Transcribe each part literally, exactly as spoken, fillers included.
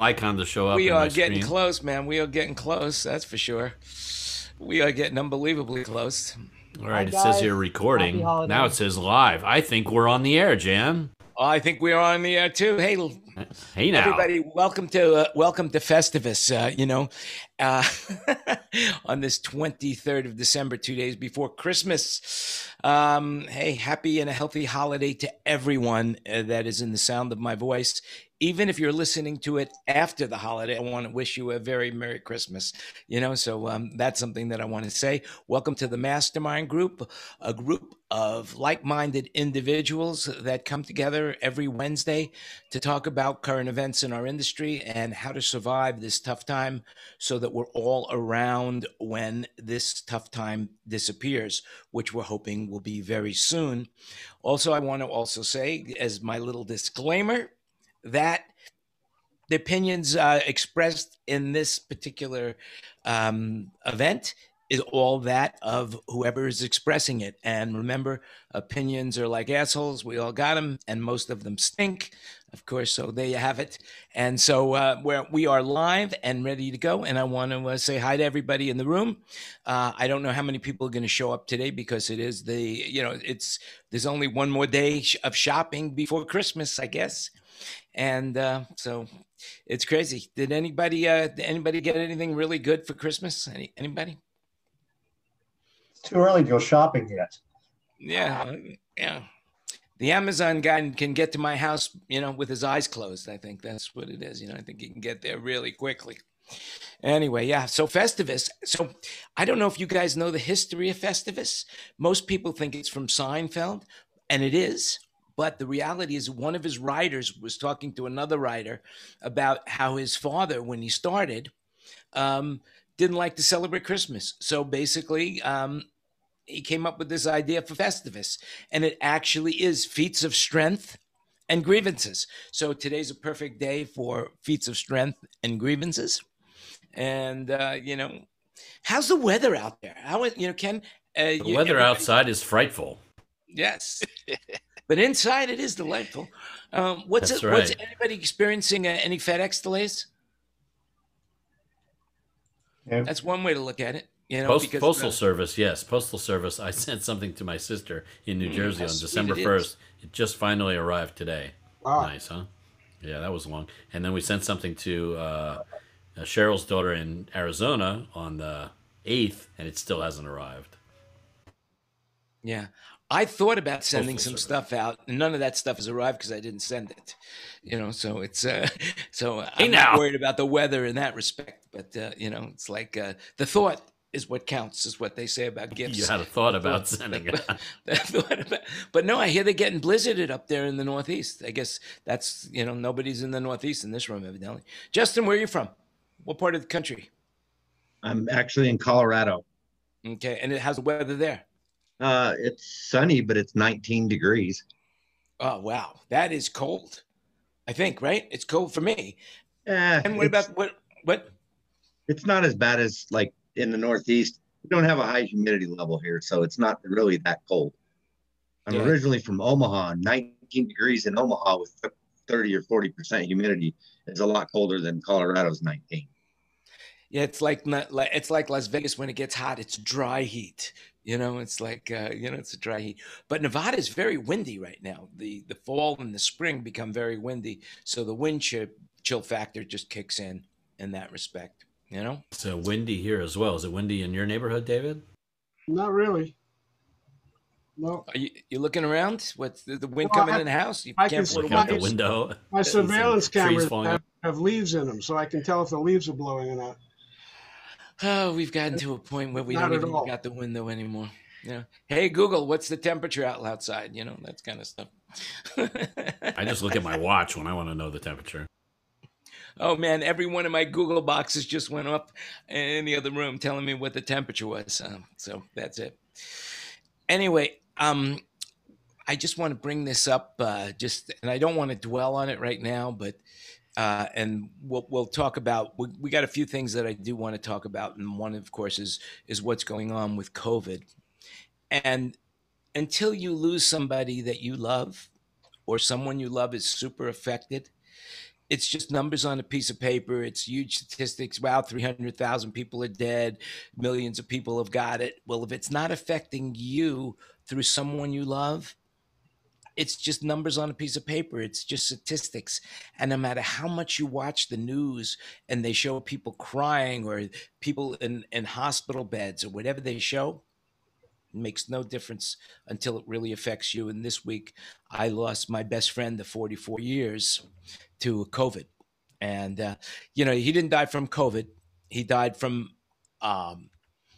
icon to show up We in my are getting screen. close, man. We are getting close. That's for sure. We are getting unbelievably close. All Hi right, it says here guys, happy recording. Now it holidays. says live. I think we're on the air, Jan. Oh, I think we are on the air too. Hey, Hey now. everybody, welcome to uh, welcome to Festivus. Uh, you know, uh, on this twenty-third of December, two days before Christmas. Um, hey, happy and a healthy holiday to everyone uh, that is in the sound of my voice. Even if you're listening to it after the holiday, I want to wish you a very Merry Christmas. You know, so um, that's something that I want to say. Welcome to the Mastermind Group, a group of like-minded individuals that come together every Wednesday to talk about current events in our industry and how to survive this tough time so that we're all around when this tough time disappears, which we're hoping will be very soon. Also, I want to also say, as my little disclaimer, that the opinions uh, expressed in this particular um, event is all that of whoever is expressing it. And remember, opinions are like assholes. We all got them, and most of them stink, of course. So there you have it. And so uh, we're, we are live and ready to go. And I want to uh, say hi to everybody in the room. Uh, I don't know how many people are going to show up today because it is the, you know, it's, there's only one more day of shopping before Christmas, I guess. And uh, so it's crazy. Did anybody uh, did anybody get anything really good for Christmas? Any anybody? It's too early to go shopping yet. Yeah, uh, yeah. The Amazon guy can get to my house, you know, with his eyes closed. I think that's what it is. You know, I think he can get there really quickly. Anyway, yeah. So Festivus. So I don't know if you guys know the history of Festivus. Most people think it's from Seinfeld, and it is. But the reality is, one of his writers was talking to another writer about how his father, when he started, um, didn't like to celebrate Christmas. So basically, um, he came up with this idea for Festivus, and it actually is feats of strength and grievances. So today's a perfect day for feats of strength and grievances. And uh, you know, how's the weather out there? How you know, Ken? Uh, The you, weather everybody- outside is frightful. Yes. But inside it is delightful. Um, what's That's it, what's right. anybody experiencing uh, any FedEx delays? Yeah. That's one way to look at it. You know, Post, because postal uh, service, yes, postal service. I sent something to my sister in New Mm, Jersey how on sweet December it is. first. It just finally arrived today. Wow. Nice, huh? Yeah, that was long. And then we sent something to uh, uh, Cheryl's daughter in Arizona on the eighth, and it still hasn't arrived. yeah, I thought about sending Postal some service. stuff out, and none of that stuff has arrived because I didn't send it. You know, so it's uh, so Hey, I'm not now. worried about the weather in that respect. But uh, you know, it's like uh, the thought is what counts, is what they say about gifts. You had a thought The about thought- sending the it. thought- the thought about- but no, I hear they're getting blizzarded up there in the Northeast. I guess that's, you know, nobody's in the Northeast in this room, evidently. Justin, where are you from? What part of the country? I'm actually in Colorado. Okay, and it, how's the weather there? Uh, it's sunny, but it's nineteen degrees. Oh, wow, that is cold. I think, right? It's cold for me. Eh, And what it's, about what? What? it's not as bad as like in the Northeast. We don't have a high humidity level here, so it's not really that cold. I'm Yeah. originally from Omaha. nineteen degrees in Omaha with thirty or forty percent humidity is a lot colder than Colorado's nineteen. Yeah, it's like not like it's like Las Vegas when it gets hot. It's dry heat. You know, it's like uh, you know, it's a dry heat. But Nevada is very windy right now. The the fall and the spring become very windy, so the wind chill, chill factor just kicks in in that respect. You know. It's uh, windy here as well. Is it windy in your neighborhood, David? Not really. No. Are you you looking around? What's the, the wind Well, coming I- in the house? You I can't can afford Look a Well, out the window. window. My Some surveillance trees cameras falling have, out. have leaves in them, so I can tell if the leaves are blowing or not. Oh, we've gotten to a point where we Not don't at even all. look out the window anymore. Yeah. Hey Google, what's the temperature out outside? You know, that kind of stuff. I just look at my watch when I want to know the temperature. Oh man, every one of my Google boxes just went up in the other room telling me what the temperature was. Um, so that's it. Anyway, um, I just want to bring this up, uh, just, and I don't want to dwell on it right now, but uh, and we'll we'll talk about. We, we got a few things that I do want to talk about, and one, of course, is is what's going on with COVID. And until you lose somebody that you love, or someone you love is super affected, it's just numbers on a piece of paper. It's huge statistics. Wow, three hundred thousand people are dead. Millions of people have got it. Well, if it's not affecting you through someone you love, it's just numbers on a piece of paper. It's just statistics. And no matter how much you watch the news and they show people crying or people in, in hospital beds or whatever they show, it makes no difference until it really affects you. And this week, I lost my best friend of forty-four years to COVID. And, uh, you know, he didn't die from COVID. He died from um,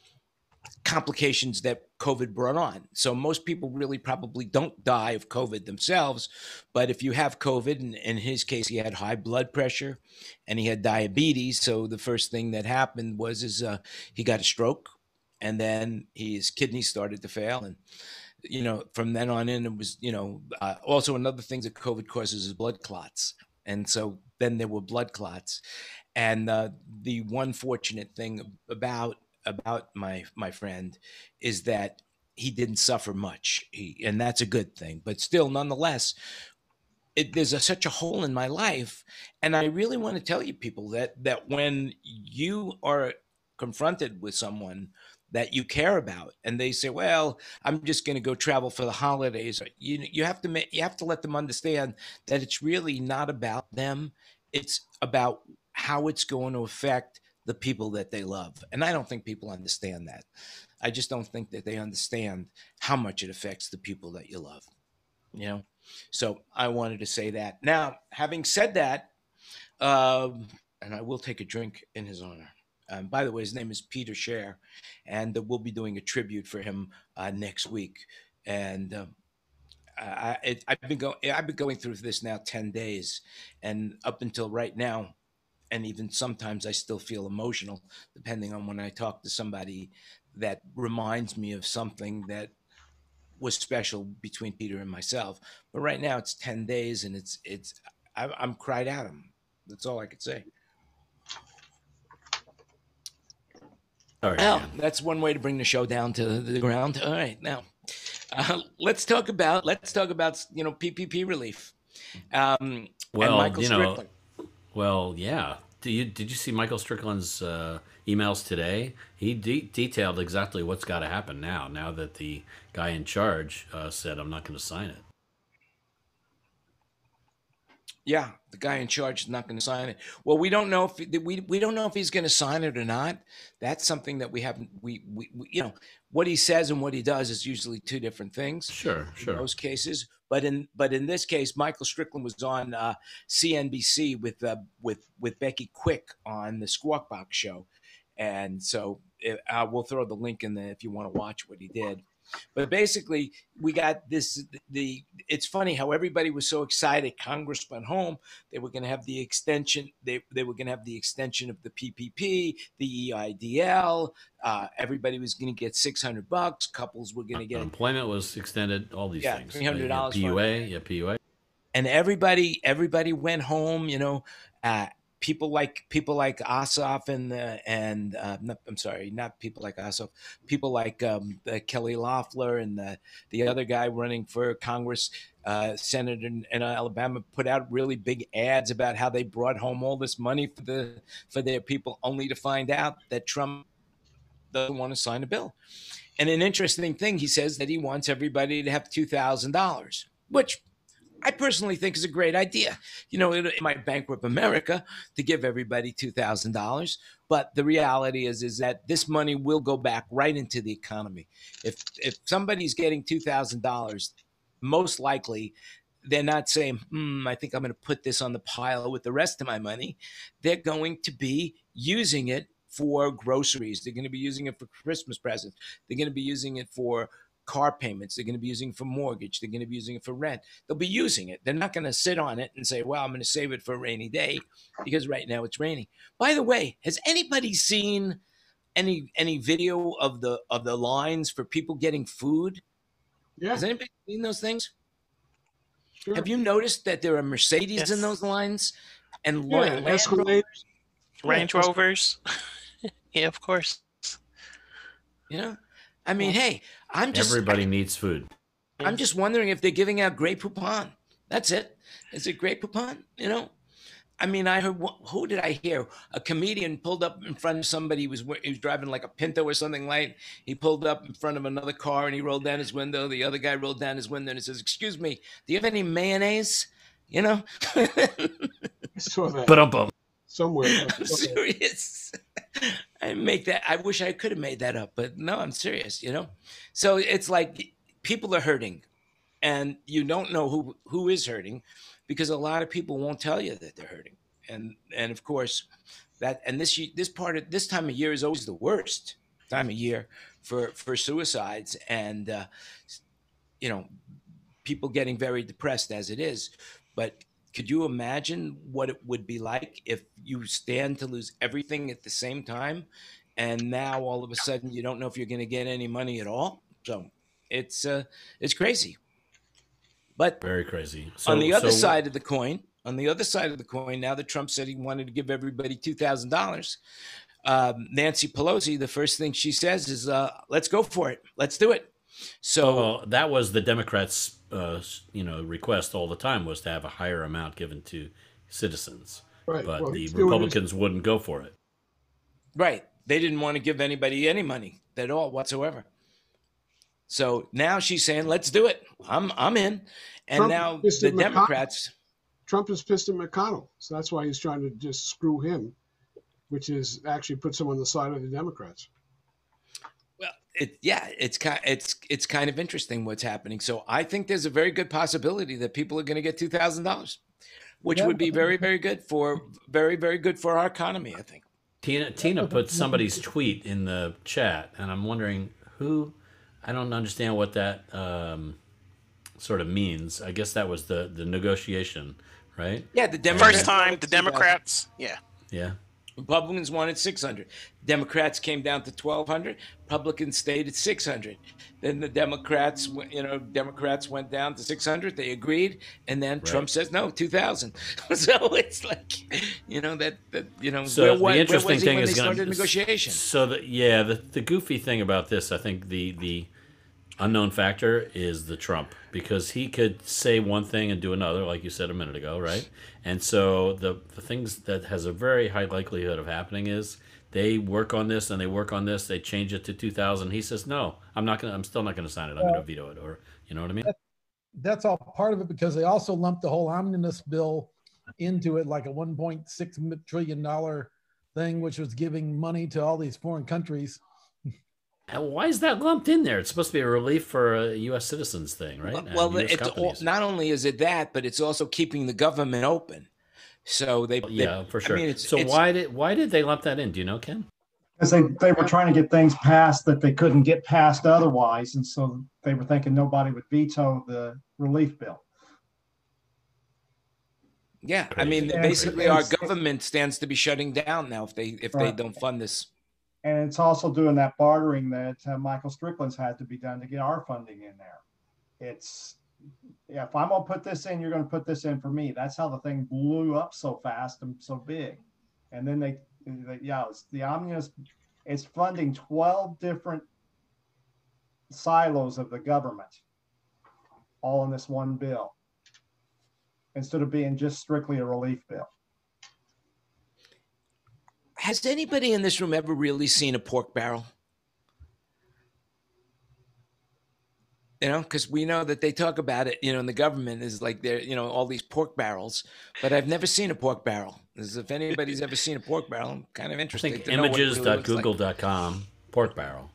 complications that COVID brought on. So most people really probably don't die of COVID themselves. But if you have COVID, and in his case, he had high blood pressure and he had diabetes. So the first thing that happened was is uh, he got a stroke, and then his kidneys started to fail. And, you know, from then on in, it was, you know, uh, also another thing that COVID causes is blood clots. And so then there were blood clots. And uh, the one fortunate thing about about my my friend is that he didn't suffer much, he, and that's a good thing. But still, nonetheless, it, there's a, such a hole in my life, and I really want to tell you people that that when you are confronted with someone that you care about, and they say, "Well, I'm just going to go travel for the holidays," you you have to you have to let them understand that it's really not about them; it's about how it's going to affect the people that they love. And I don't think people understand that. I just don't think that they understand how much it affects the people that you love, you know? So I wanted to say that. Now, having said that, um, and I will take a drink in his honor. Um, by the way, his name is Peter Scher, and uh, we'll be doing a tribute for him uh, next week. And um, I, it, I've been going, I've been going through this now ten days, and up until right now, and even sometimes I still feel emotional, depending on when I talk to somebody that reminds me of something that was special between Peter and myself. But right now it's ten days, and it's it's I, I'm cried out. Him. That's all I could say. All right. Well, man. that's one way to bring the show down to the ground. All right, now uh, let's talk about let's talk about you know P P P relief. Um, Well, and Michael you know, Strickland. Well, yeah. Did you did you see Michael Strickland's uh, emails today? He de- detailed exactly what's got to happen now. Now that the guy in charge uh, said, "I'm not going to sign it." Yeah, the guy in charge is not going to sign it. Well, we don't know if we we don't know if he's going to sign it or not. That's something that we haven't. We, we we you know what he says and what he does is usually two different things. Sure, sure. In most cases, but in but in this case, Michael Strickland was on uh, C N B C with uh, with with Becky Quick on the Squawk Box show, and so uh, we'll throw the link in there if you want to watch what he did. But basically, we got this. The it's funny how everybody was so excited. Congress went home. They were going to have the extension. They they were going to have the extension of the P P P, the E I D L. Uh, everybody was going to get six hundred bucks. Couples were going to get Employment was extended. All these yeah, things. three hundred dollars. P U A, yeah, P U A. And everybody everybody went home. You know. Uh, People like people like Ossoff and uh, and uh, not, I'm sorry, not people like Ossoff. People like um, uh, Kelly Loeffler and the the other guy running for Congress, uh, Senator in, in Alabama, put out really big ads about how they brought home all this money for the for their people, only to find out that Trump doesn't want to sign a bill. And an interesting thing, he says that he wants everybody to have two thousand dollars, which I personally think is a great idea. You know, it, it might bankrupt America to give everybody two thousand dollars, but the reality is is that this money will go back right into the economy. If if somebody's getting two thousand dollars, most likely they're not saying, hmm, I think I'm going to put this on the pile with the rest of my money. They're going to be using it for groceries. They're going to be using it for Christmas presents. They're going to be using it for car payments. They're going to be using it for mortgage. They're going to be using it for rent. They'll be using it. They're not going to sit on it and say, well, I'm going to save it for a rainy day, because right now it's raining. By the way, has anybody seen any any video of the of the lines for people getting food? Yeah, Has anybody seen those things? sure. Have you noticed that there are Mercedes Yes. in those lines and Yeah, Lo- Land Escalade. Rovers? Range Yeah, Rovers. Yeah, of course. You know, I mean, hey, I'm just Everybody needs food. I'm just wondering if they're giving out Grey Poupon. That's it. Is it Grey Poupon? You know, I mean, I heard, who did I hear? A comedian pulled up in front of somebody. He was he was driving like a Pinto or something like. He pulled up in front of another car and he rolled down his window. The other guy rolled down his window and he says, "Excuse me, do you have any mayonnaise?" You know. I saw that But um, somewhere. I'm serious. I make that. I wish I could have made that up, but no, I'm serious. You know. So it's like people are hurting, and you don't know who who is hurting, because a lot of people won't tell you that they're hurting, and and of course, that and this ye- this part of this time of year is always the worst time of year for for suicides, and uh, you know, people getting very depressed as it is. But could you imagine what it would be like if you stand to lose everything at the same time, and now all of a sudden you don't know if you're going to get any money at all? So it's uh, it's crazy. But very crazy. So, on the other so- side of the coin, on the other side of the coin, now that Trump said he wanted to give everybody two thousand dollars, um, Nancy Pelosi, the first thing she says is, uh, "Let's go for it. Let's do it." So Well, that was the Democrats' uh, you know request all the time, was to have a higher amount given to citizens, Right. but Well, the he's doing his- Republicans wouldn't go for it. right, they didn't want to give anybody any money at all whatsoever. So now she's saying, "Let's do it. I'm I'm in." And Trump now pissed the at McConnell. Democrats. Trump is pissed at McConnell, so that's why he's trying to just screw him, which is actually puts him on the side of the Democrats. Well, it yeah, it's kind it's it's kind of interesting what's happening. So I think there's a very good possibility that people are going to get two thousand dollars, which Yeah. would be very very good for very very good for our economy, I think. Tina Tina put somebody's tweet in the chat, and I'm wondering who. I don't understand what that um, sort of means. I guess that was the the negotiation, right? Yeah, the Democrats First time wanted the two thousand. Democrats, yeah. Yeah. Republicans wanted six hundred. Democrats came down to twelve hundred. Republicans stayed at six hundred. Then the Democrats, went- you know, Democrats went down to six hundred. They agreed, and then Trump says no, two thousand. So it's like, you know, that that you know, So where, the wa- where interesting was he thing when is they going started negotiation? So the, yeah, the the goofy thing about this, I think the the unknown factor is the Trump, because he could say one thing and do another, like you said a minute ago, right? And so the the things that has a very high likelihood of happening is they work on this and they work on this, they change it to two thousand. He says, no, I'm not gonna, I'm still not gonna sign it. I'm gonna veto it, or you know what I mean? That's all part of it, because they also lumped the whole omnibus bill into it, like a one point six trillion dollar thing, which was giving money to all these foreign countries. And why is that lumped in there? It's supposed to be a relief for a U S citizens thing, right? And Well, U S it's all, companies. not only is it that, but it's also keeping the government open. So they, they Yeah, for sure. I mean, it's, so it's, why did why did they lump that in? Do you know, Ken? Because they, they were trying to get things passed that they couldn't get passed otherwise. And so they were thinking nobody would veto the relief bill. Yeah, I mean, Crazy. basically, And our it's- government stands to be shutting down now if they if they Right. don't fund this. And it's also doing that bartering that uh, Michael Strickland's had to be done to get our funding in there. It's, yeah, if I'm gonna put this in, you're gonna put this in for me. That's how the thing blew up so fast and so big. And then they, they yeah, it's the omnibus, it's funding twelve different silos of the government, all in this one bill, instead of being just strictly a relief bill. Has anybody in this room ever really seen a pork barrel? You know, because we know that they talk about it, you know, in the government is like they're, you know, all these pork barrels, but I've never seen a pork barrel. As if anybody's ever seen a pork barrel, I'm kind of I interested think to know what it really looks images dot google dot com, pork barrel.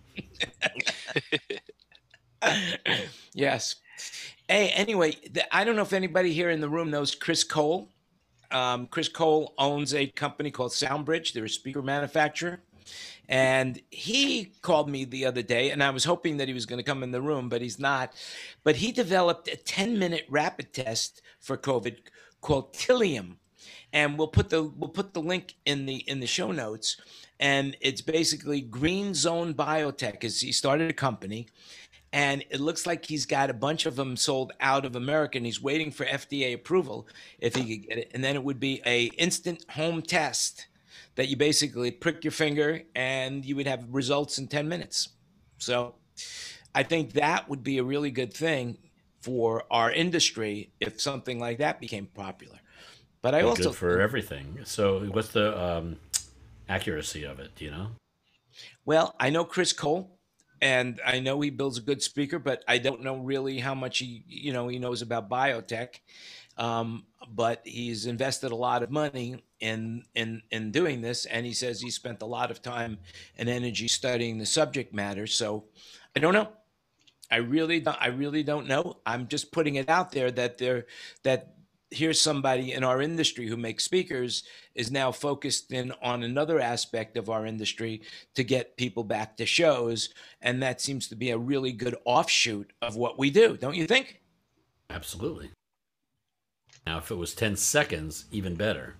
like. Yes. Hey, anyway, the, I don't know if anybody here in the room knows Chris Cole. Um, Chris Cole owns a company called Soundbridge. They're a speaker manufacturer. And he called me the other day, and I was hoping that he was going to come in the room, but he's not. But he developed a ten minute rapid test for COVID called Tilium. And we'll put the we'll put the link in the in the show notes. And it's basically Green Zone Biotech. Is he started a company, and it looks like he's got a bunch of them sold out of America, and he's waiting for F D A approval if he could get it. And then it would be a instant home test that you basically prick your finger and you would have results in ten minutes. So I think that would be a really good thing for our industry if something like that became popular. But I Be also good for everything. So, what's the um, accuracy of it? Do you know? Well, I know Chris Cole, and I know he builds a good speaker, but I don't know really how much he, you know, he knows about biotech. Um, but he's invested a lot of money in in in doing this, and he says he spent a lot of time and energy studying the subject matter. So, I don't know. I really don't. I really don't know. I'm just putting it out there that there that here's somebody in our industry who makes speakers is now focused in on another aspect of our industry to get people back to shows, and that seems to be a really good offshoot of what we do, don't you think? Absolutely. Now, if it was ten seconds, even better.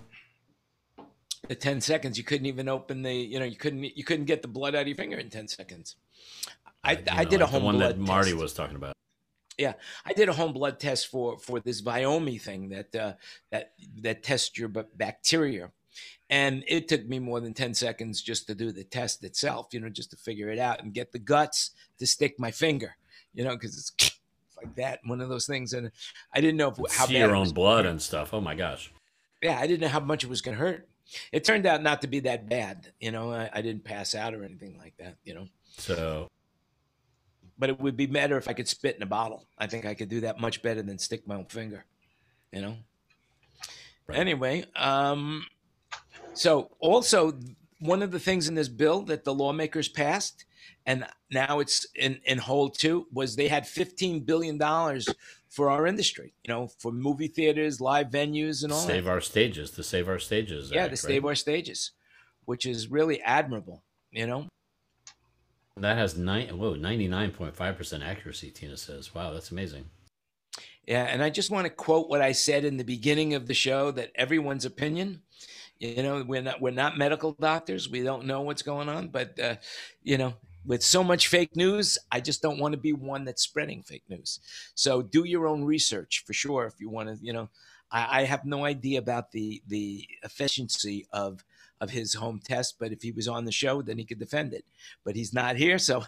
The ten seconds, you couldn't even open the, you know, you couldn't you couldn't get the blood out of your finger in ten seconds. I, Uh, you I know, did a like the home one blood that Marty test. was talking about. Yeah, I did a home blood test for for this Viomi thing that uh, that that tests your b- bacteria, and it took me more than ten seconds just to do the test itself. You know, just to figure it out and get the guts to stick my finger. You know, because it's, it's like that, one of those things, and I didn't know if, how See bad your it own was. blood and stuff. Oh my gosh. Yeah, I didn't know how much it was going to hurt. It turned out not to be that bad. You know, I, I didn't pass out or anything like that. You know. So, But it would be better if I could spit in a bottle. I think I could do that much better than stick my own finger, you know? right. Anyway, um, so also one of the things in this bill that the lawmakers passed, and now it's in, in hold too, was they had fifteen billion dollars for our industry, you know, for movie theaters, live venues, and all Save that. our stages. To save our stages. Yeah, Act, to save right? our stages, which is really admirable, you know? That has nine. Whoa, ninety-nine point five percent accuracy. Tina says, "Wow, that's amazing." Yeah, and I just want to quote what I said in the beginning of the show, that everyone's opinion, you know, we're not we're not medical doctors. We don't know what's going on, but uh, you know, with so much fake news, I just don't want to be one that's spreading fake news. So do your own research for sure if you want to, you know. I, I have no idea about the the efficiency of of his home test, but if he was on the show, then he could defend it. But he's not here, so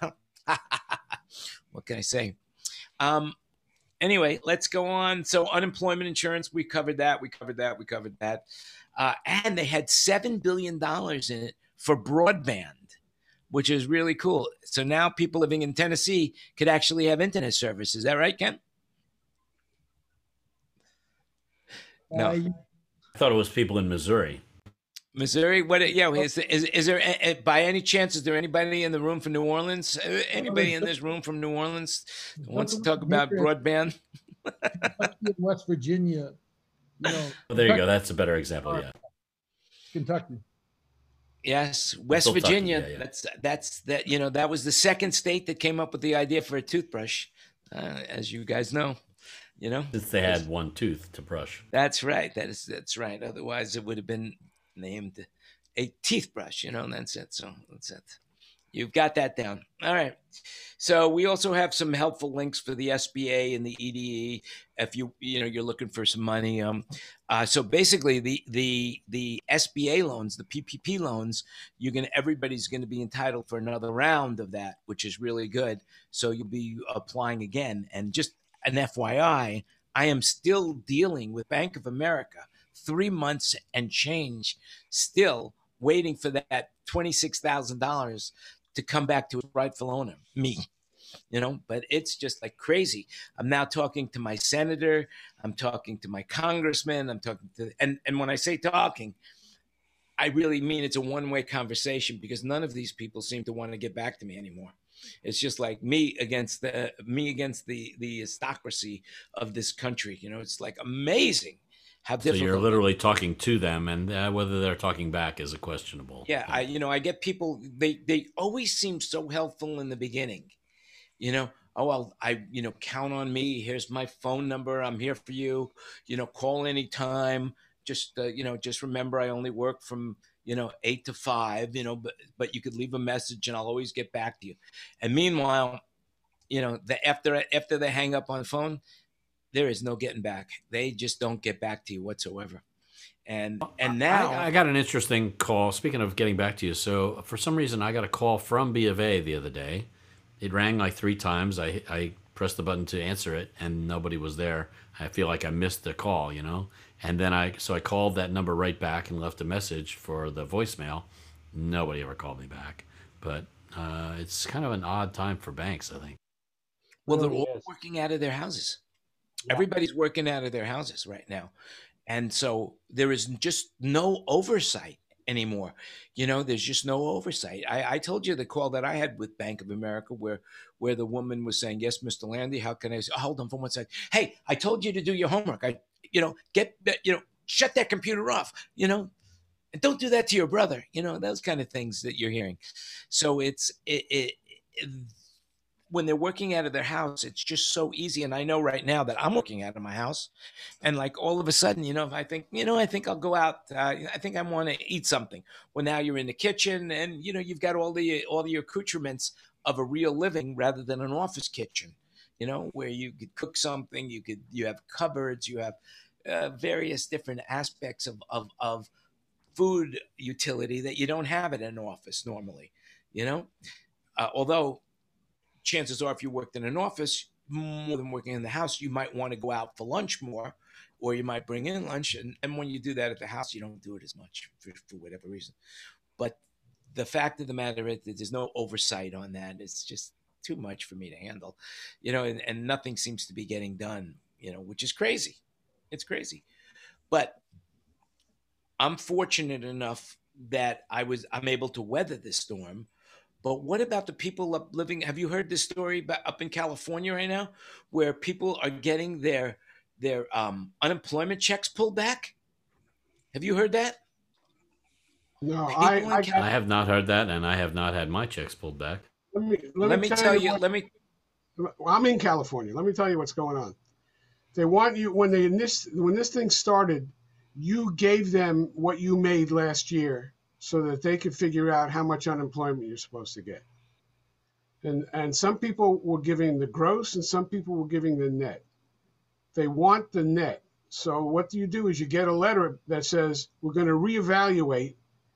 what can I say? Um, anyway, let's go on. So unemployment insurance, we covered that. We covered that. We covered that. Uh, and they had seven billion dollars in it for broadband, which is really cool. So now people living in Tennessee could actually have internet service. Is that right, Ken? No. Uh, I thought it was people in Missouri. Missouri, what? Yeah, is, is is there uh, by any chance is there anybody in the room from New Orleans? Uh, Anybody in this room from New Orleans that wants to talk about broadband? in West Virginia, you know, Well, there you go. That's a better example. Yeah. Kentucky. Yes, West Still talking, Virginia. yeah, yeah. That's that's that. You know, that was the second state that came up with the idea for a toothbrush, uh, as you guys know. You know, Since they had one tooth to brush. that's right. That is that's right. Otherwise, it would have been named a teeth brush. You know, and that's it. So that's it. You've got that down. All right. So we also have some helpful links for the S B A and the E D E if you you know you're looking for some money. Um, uh, so basically the the the S B A loans, the P P P loans, you're gonna everybody's gonna be entitled for another round of that, which is really good. So you'll be applying again. And just an F Y I, I am still dealing with Bank of America, three months and change, still waiting for that twenty-six thousand dollars to come back to its rightful owner, me, you know, but it's just like crazy. I'm now talking to my senator. I'm talking to my congressman. I'm talking to, and, and when I say talking, I really mean it's a one-way conversation because none of these people seem to want to get back to me anymore. It's just like me against the, me against the, the aristocracy of this country. You know, it's like amazing. How So difficult. you're literally talking to them, and uh, whether they're talking back is a questionable. Yeah, I you know I get people they they always seem so helpful in the beginning, you know. Oh well, I you know count on me. Here's my phone number. I'm here for you. You know, call anytime. Just uh, you know, just remember I only work from you know eight to five. You know, but but you could leave a message and I'll always get back to you. And meanwhile, you know, the after after they hang up on the phone, there is no getting back. They just don't get back to you whatsoever. And and now I, I got an interesting call. Speaking of getting back to you, so for some reason I got a call from B of A the other day. It rang like three times. I I pressed the button to answer it, and nobody was there. I feel like I missed the call, you know. And then I so I called that number right back and left a message for the voicemail. Nobody ever called me back. But uh, it's kind of an odd time for banks, I think. Well, they're Really all is. working out of their houses. Yeah. Everybody's working out of their houses right now. And so there is just no oversight anymore. You know, there's just no oversight. I, I told you the call that I had with Bank of America where where the woman was saying, yes, Mister Landy, how can I say, oh, hold on for one second. Hey, I told you to do your homework. I, you know, get that, you know, shut that computer off, you know, and don't do that to your brother. You know, those kind of things that you're hearing. So it's, it, it, it when they're working out of their house, it's just so easy. And I know right now that I'm working out of my house, and like all of a sudden, you know, if I think, you know, I think I'll go out. Uh, I think I want to eat something. Well, now you're in the kitchen, and you know, you've got all the all the accoutrements of a real living rather than an office kitchen. You know, where you could cook something, you could you have cupboards, you have uh, various different aspects of of of food utility that you don't have in an office normally. You know, uh, although. Chances are if you worked in an office more than working in the house, you might want to go out for lunch more, or you might bring in lunch. And, and when you do that at the house, you don't do it as much for, for whatever reason. But the fact of the matter is that there's no oversight on that. It's just too much for me to handle, you know, and, and nothing seems to be getting done, you know, which is crazy. It's crazy. But I'm fortunate enough that I was, I'm able to weather this storm. But what about the people up living? Have you heard this story about up in California right now, where people are getting their their um, unemployment checks pulled back? Have you heard that? No, People I, in I, Cal- I have not heard that, and I have not had my checks pulled back. let me let, Let me tell you. what- Let me. Well, I'm in California. Let me tell you what's going on. They want you when they this when this thing started, you gave them what you made last year so that they could figure out how much unemployment you're supposed to get. And and some people were giving the gross and some people were giving the net. They want the net. So what do you do is you get a letter that says we're going to reevaluate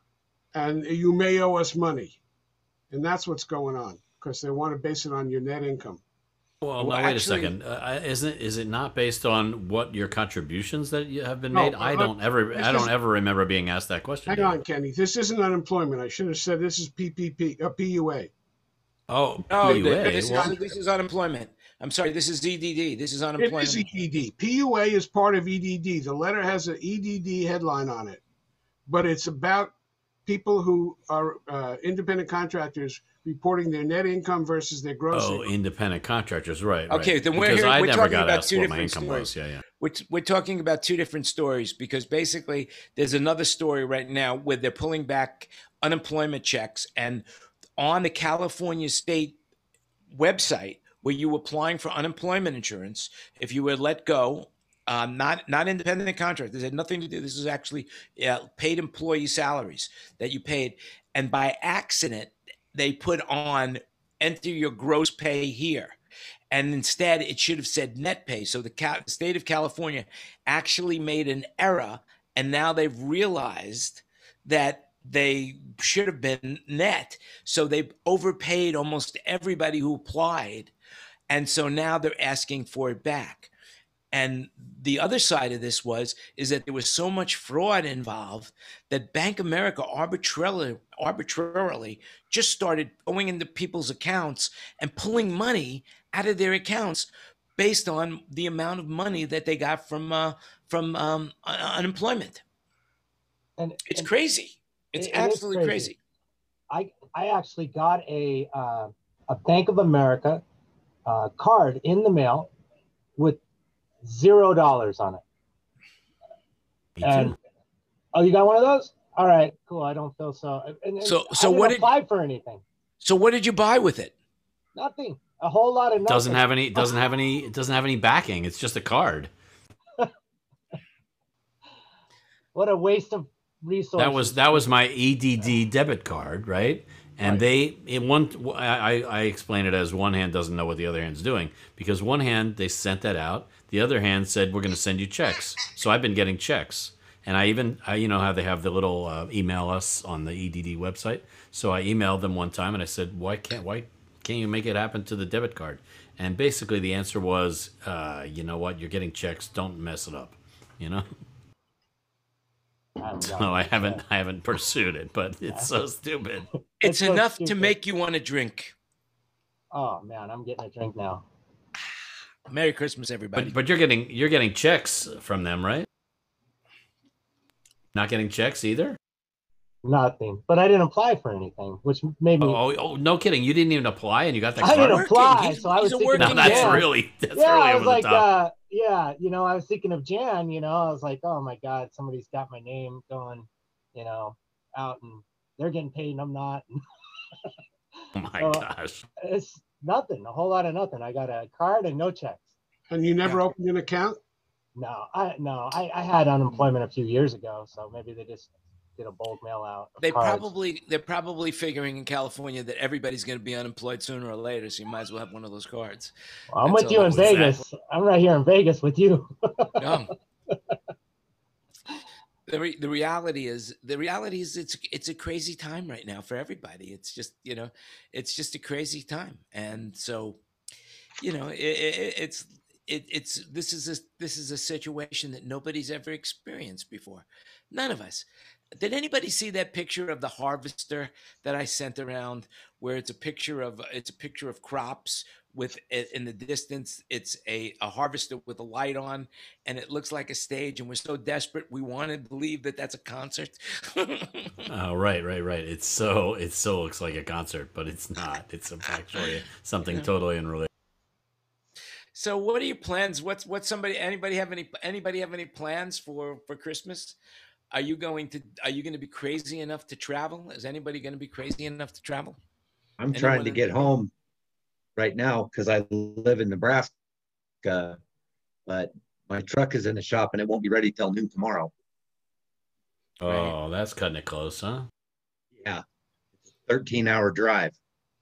and you may owe us money. And that's what's going on because they want to base it on your net income. Well, Well, now wait actually- a second. Uh, isn't is it not based on what your contributions that you have been No, made? I uh, don't ever this I don't is- ever remember being asked that question. Hang David. on, Kenny. This isn't unemployment. I should have said this is P P P, uh, P U A. Oh, No, P U A. this, Well, is, this is unemployment. I'm sorry. This is E D D. This is It unemployment. is E D D. P U A is part of E D D. The letter has an E D D headline on it, but it's about people who are uh, independent contractors reporting their net income versus their gross oh, income. independent contractors, right? Okay, right. then we're because here- I we're never talking got about asked two what my different income was. stories. Yeah, yeah. We're, we're talking about two different stories because basically there's another story right now where they're pulling back unemployment checks, and on the California state website where you were applying for unemployment insurance, if you were let go, um, not not independent contractors, it had nothing to do. This is actually uh, paid employee salaries that you paid, and by accident they put on enter your gross pay here. And instead, it should have said net pay. So the Cal- state of California actually made an error, and now they've realized that they should have been net. So they overpaid almost everybody who applied, and so now they're asking for it back. And the other side of this was is that there was so much fraud involved that Bank of America arbitrarily arbitrarily just started going into people's accounts and pulling money out of their accounts based on the amount of money that they got from uh, from um, un- unemployment. And It's and crazy. It's it- it is absolutely crazy. I I actually got a uh, a Bank of America uh, card in the mail with zero dollars on it. Me And too. oh, you got one of those? All right, cool. I don't feel so. And, and So- I so didn't what did- apply for anything? So what did you buy with it? Nothing. A whole lot of nothing. Doesn't have any. Doesn't have any. It doesn't have any backing. It's just a card. What a waste of resources. That was that was my E D D debit card, right? And Right. they in one I, I explain it as one hand doesn't know what the other hand's doing because one hand they sent that out, the other hand said we're going to send you checks. So I've been getting checks, and I even I, you know how they have the little uh, email us on the E D D website. So I emailed them one time and I said why can't why can't you make it happen to the debit card? And basically, the answer was, uh, you know what? You're getting checks. Don't mess it up. You know. I'm So done. I haven't I haven't pursued it, but it's so stupid. It's, It's so enough to stupid. make you want to drink. Oh man, I'm getting a drink now. Merry Christmas, everybody. But but you're getting you're getting checks from them, right? Not getting checks either. Nothing, but I didn't apply for anything, which made me. Oh, oh, no kidding! You didn't even apply, and you got that I card. didn't apply, He's- so I was he's a thinking working No, of that's Jan. really that's Yeah, really I over was the like, top. uh, yeah, you know, I was thinking of Jan. You know, I was like, oh my God, somebody's got my name going, you know, out, and they're getting paid, and I'm not. Oh my so- gosh! It's nothing, a whole lot of nothing. I got a card and no checks. And you never Yeah. opened an account? No, I no, I, I had unemployment a few years ago, so maybe they just did a bulk mail out. Of They cards. probably they're probably figuring in California that everybody's going to be unemployed sooner or later, so you might as well have one of those cards. Well, I'm That's with you all in it was. Vegas. I'm right here in Vegas with you. No. The, re- the reality is the reality is it's it's a crazy time right now for everybody. It's just you know it's just a crazy time, and so you know it, it, it's it, it's this is a this is a situation that nobody's ever experienced before. None of us. Did anybody see that picture of the harvester that I sent around, where it's a picture of it's a picture of crops with in the distance it's a, a harvester with a light on, and it looks like a stage, and we're so desperate we want to believe that that's a concert. Oh, right, right, right. It's so it so looks like a concert, but it's not. It's actually something totally unrelated. So what are your plans? What's what's somebody anybody have any anybody have any plans for for Christmas? Are you going to are you going to be crazy enough to travel? Is anybody going to be crazy enough to travel? I'm Anyone trying to in- get home right now because I live in Nebraska, but my truck is in the shop and it won't be ready till noon tomorrow. Oh, that's cutting it close, huh? Yeah, thirteen hour drive.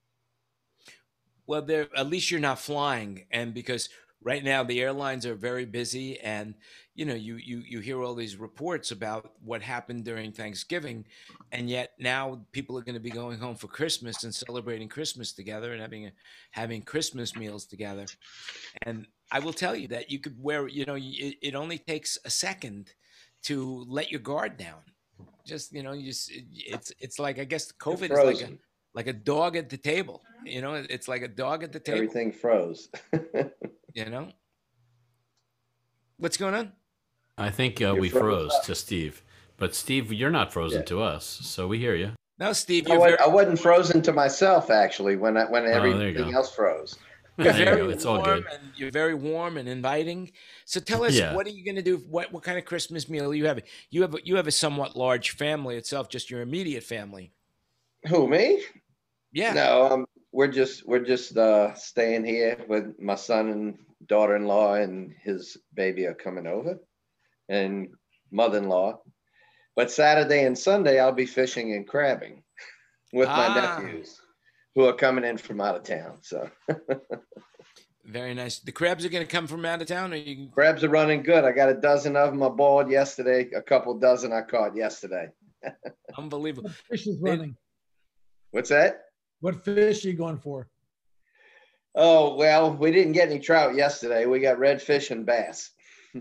Well, there at least you're not flying, and because right now the airlines are very busy, and you know you you you hear all these reports about what happened during Thanksgiving, and yet now people are going to be going home for Christmas and celebrating Christmas together and having a, having Christmas meals together. And I will tell you that you could wear, you know, it, it only takes a second to let your guard down. Just you know, you just, it's it's like I guess COVID is like a Frozen. like a dog at the table. You know, it's like a dog at the table. Everything froze. You know, what's going on? I think uh, You're we froze froze up. to Steve, but Steve, you're not frozen Yeah. to us, so we hear you. No, Steve, I, you're wa- very, I wasn't frozen to myself actually when I, when Oh, there you everything go. else froze. you're There you very go. It's all warm good. and you're very warm and inviting. So tell us, Yeah. what are you going to do? What what kind of Christmas meal you have? You have a, you have a somewhat large family itself, just your immediate family. Who, me? Yeah. No, um, we're just we're just uh, staying here with my son and daughter-in-law, and his baby are coming over, and mother-in-law. But Saturday and Sunday I'll be fishing and crabbing with my Ah. nephews who are coming in from out of town. So Very nice. The crabs are going to come from out of town, or you? crabs are running good. I got a dozen of them aboard yesterday. A couple dozen I caught yesterday. Unbelievable. What fish is They- running? What's that? What fish are you going for? Oh, well, we didn't get any trout yesterday. We got redfish and bass.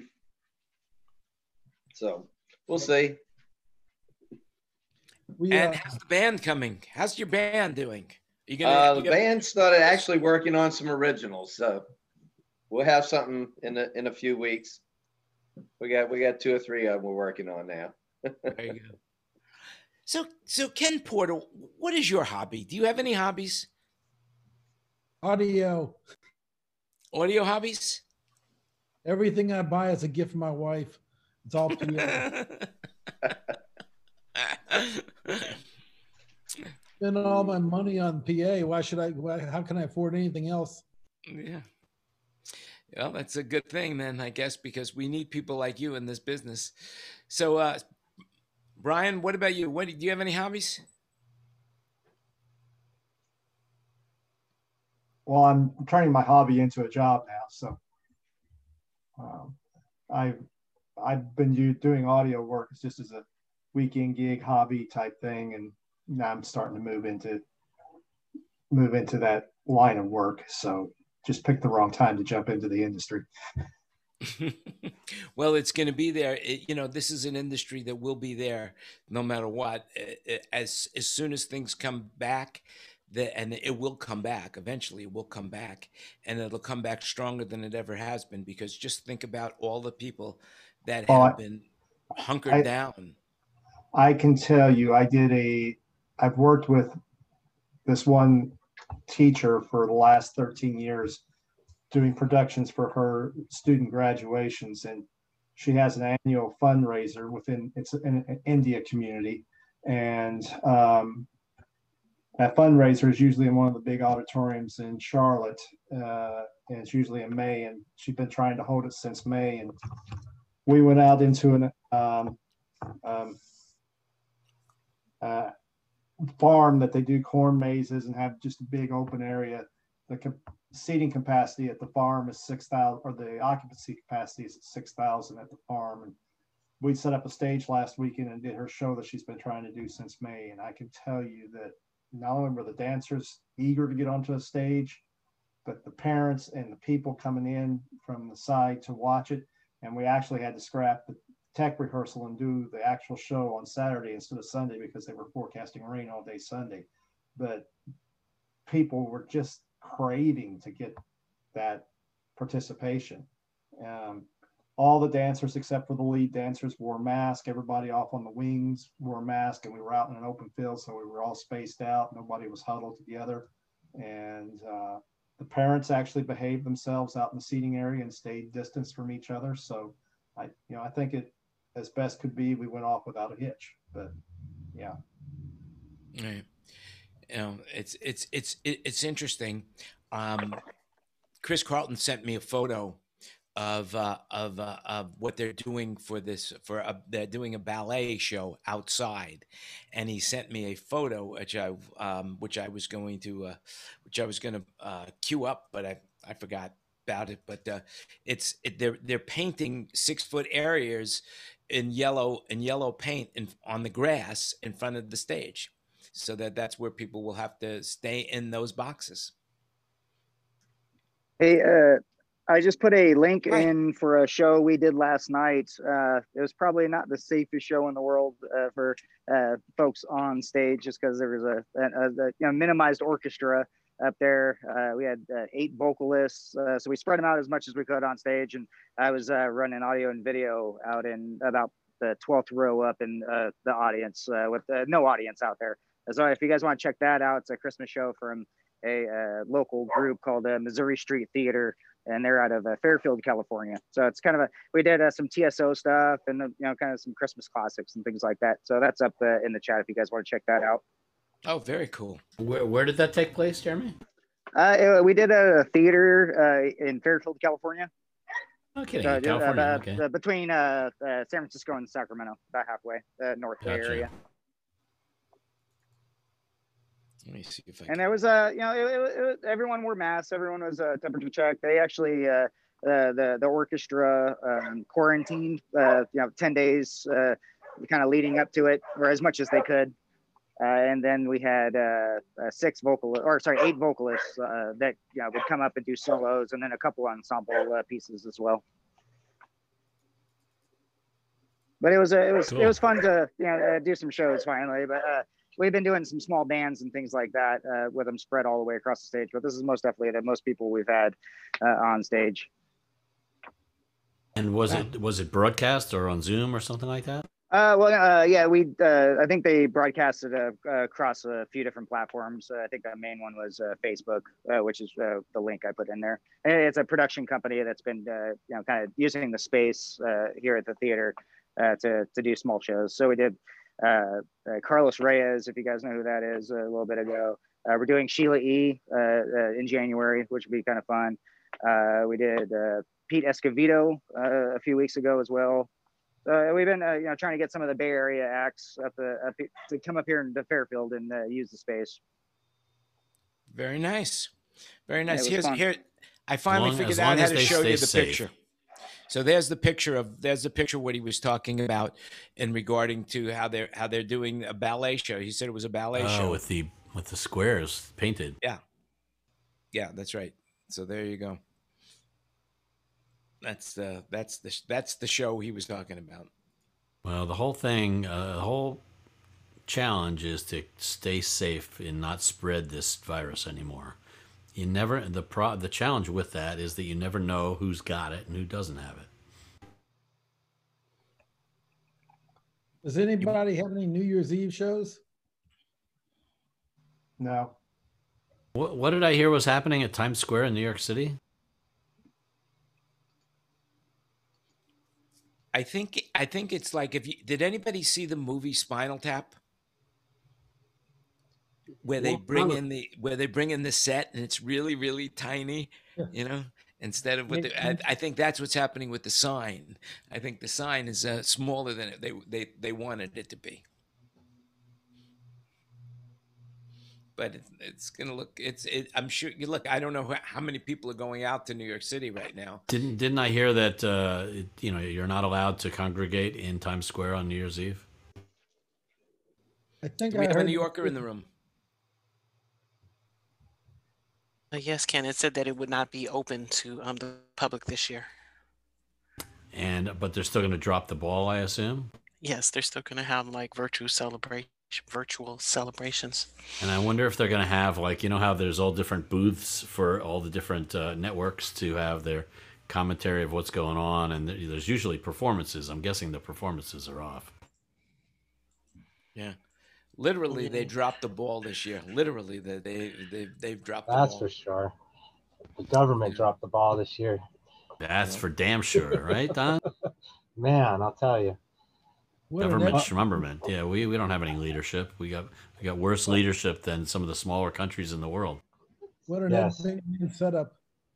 So we'll see. We And uh, how's the band coming? How's your band doing? Are you gonna, Uh, you the gonna- band started actually working on some originals, so we'll have something in a, in a few weeks. We got we got two or three of them we're working on now. There you go. So, so Ken Porter, what is your hobby? Do you have any hobbies? audio. Audio hobbies? Everything I buy is a gift from my wife. It's all P A. Spend all my money on P A. Why should I? Why, how can I afford anything else? Yeah. Well, that's a good thing then, I guess, because we need people like you in this business. So, uh, Brian, what about you? What do you have any hobbies? Well, I'm turning my hobby into a job now. So um, I, I've been u- doing audio work just as a weekend gig hobby type thing. And now I'm starting to move into, move into that line of work. So just picked the wrong time to jump into the industry. Well, it's going to be there. It, you know, this is an industry that will be there no matter what. As as soon as things come back, that and it will come back eventually. It will come back, and it'll come back stronger than it ever has been. Because just think about all the people that Well, have I- been hunkered I- down. I can tell you, I did a, I've worked with this one teacher for the last thirteen years doing productions for her student graduations. And she has an annual fundraiser within, it's an, an India community. And um, that fundraiser is usually in one of the big auditoriums in Charlotte. Uh, and it's usually in May. And she's been trying to hold it since May. And we went out into an, um, um, uh, farm that they do corn mazes and have just a big open area. The com- seating capacity at the farm is six thousand, or the occupancy capacity is six thousand at the farm. And we set up a stage last weekend and did her show that she's been trying to do since May. And I can tell you that not only were the dancers eager to get onto a stage, but the parents and the people coming in from the side to watch it. And we actually had to scrap the tech rehearsal and do the actual show on Saturday instead of Sunday because they were forecasting rain all day Sunday. But people were just craving to get that participation. Um, all the dancers except for the lead dancers wore masks. Everybody off on the wings wore a mask, and we were out in an open field, so we were all spaced out. Nobody was huddled together. And uh, the parents actually behaved themselves out in the seating area and stayed distanced from each other. So I, you know, I think it, as best could be, we went off without a hitch. But yeah. Right. You know, it's it's it's it's interesting. Um, Chris Carlton sent me a photo of uh, of uh, of what they're doing for this for a, they're doing a ballet show outside, and he sent me a photo which I um, which I was going to uh, which I was going to uh, queue up, but I I forgot about it. But uh, it's it, they're they're painting six foot areas in yellow in yellow paint in, on the grass in front of the stage, so that that's where people will have to stay in those boxes. Hey, uh, I just put a link Hi. in for a show we did last night. Uh, it was probably not the safest show in the world uh, for uh, folks on stage, just because there was a, a, a you know, minimized orchestra up there. Uh, we had uh, eight vocalists, uh, so we spread them out as much as we could on stage. And I was uh, running audio and video out in about the twelfth row up in uh, the audience uh, with uh, no audience out there. So if you guys want to check that out, it's a Christmas show from a uh, local group called uh, Missouri Street Theater, and they're out of uh, Fairfield, California. So it's kind of a, we did uh, some T S O stuff and, uh, you know, kind of some Christmas classics and things like that. So that's up uh, in the chat if you guys want to check that out. Oh, very cool. Where, where did that take place, Jeremy? Uh, we did a theater uh, in Fairfield, California. No kidding. So, in California. uh, Okay. uh, between uh, uh, San Francisco and Sacramento, about halfway, uh, North Bay Gotcha. area. Let me see if I And can. there was a, you know, it, it, it, everyone wore masks. Everyone was uh, temperature checked. They actually, uh, uh, the the orchestra um, quarantined, uh, you know, ten days, uh, kind of leading up to it, or as much as they could. Uh, and then we had uh, uh, six vocal, or sorry, eight vocalists uh, that you know would come up and do solos, and then a couple ensemble uh, pieces as well. But it was uh, it was Cool. it was fun to you know uh, do some shows finally. But uh, we've been doing some small bands and things like that uh, with them spread all the way across the stage. But this is most definitely the most people we've had uh, on stage. And was it was it broadcast or on Zoom or something like that? Uh, well, uh, yeah, we uh, I think they broadcasted uh, uh, across a few different platforms. Uh, I think the main one was uh, Facebook, uh, which is uh, the link I put in there. And it's a production company that's been uh, you know kind of using the space uh, here at the theater uh, to to do small shows. So we did uh, uh, Carlos Reyes, if you guys know who that is, a little bit ago. Uh, we're doing Sheila E. Uh, uh, in January, which would be kind of fun. Uh, we did uh, Pete Escovedo uh, a few weeks ago as well. Uh, we've been, uh, you know, trying to get some of the Bay Area acts up, uh, up to come up here into Fairfield and uh, use the space. Very nice. Very Yeah, nice. it was Here's fun. here. I finally Long- figured as out long how as to they show stay you the safe. picture. So there's the picture of there's the picture of what he was talking about in regarding to how they're how they're doing a ballet show. He said it was a ballet Oh, show. with the with the squares painted. Yeah. Yeah, that's right. So there you go. That's the that's the that's the show he was talking about. Well, the whole thing, uh, the whole challenge is to stay safe and not spread this virus anymore. You never the pro the challenge with that is that you never know who's got it and who doesn't have it. Does anybody have any New Year's Eve shows? No. What, what did I hear was happening at Times Square in New York City? I think I think it's like if you did anybody see the movie Spinal Tap? Where they Well, bring no. in the where they bring in the set and it's really, really tiny, you know, instead of with the I, I think that's what's happening with the sign. I think the sign is uh, smaller than it, they they they wanted it to be. But it, it's gonna look. It's. It, I'm sure. You look. I don't know how, how many people are going out to New York City right now. Didn't didn't I hear that uh, it, you know you're not allowed to congregate in Times Square on New Year's Eve? I think Do we I have a heard New Yorker in the room? Uh, yes, Ken. It said that it would not be open to um, the public this year. And but they're still going to drop the ball, I assume. Yes, they're still going to have like virtual celebration, virtual celebrations. And I wonder if they're going to have, like, you know how there's all different booths for all the different uh, networks to have their commentary of what's going on, and there's usually performances. I'm guessing the performances are off. Yeah, literally, they dropped the ball this year. Literally, they they they they've dropped the That's ball. for sure. The government dropped the ball this year. That's for damn sure, right, Don? Man, I'll tell you. What an Government ex- schmumberment. Yeah, we, we don't have any leadership. We got we got worse leadership than some of the smaller countries in the world. what an Yes. entertaining setup.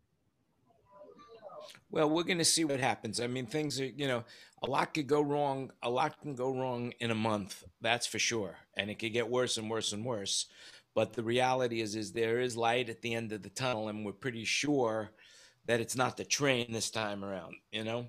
Well, we're going to see what happens. I mean, things are, you know, a lot could go wrong. A lot can go wrong in a month. That's for sure. And it could get worse and worse and worse. But the reality is, is there is light at the end of the tunnel, and we're pretty sure that it's not the train this time around, you know?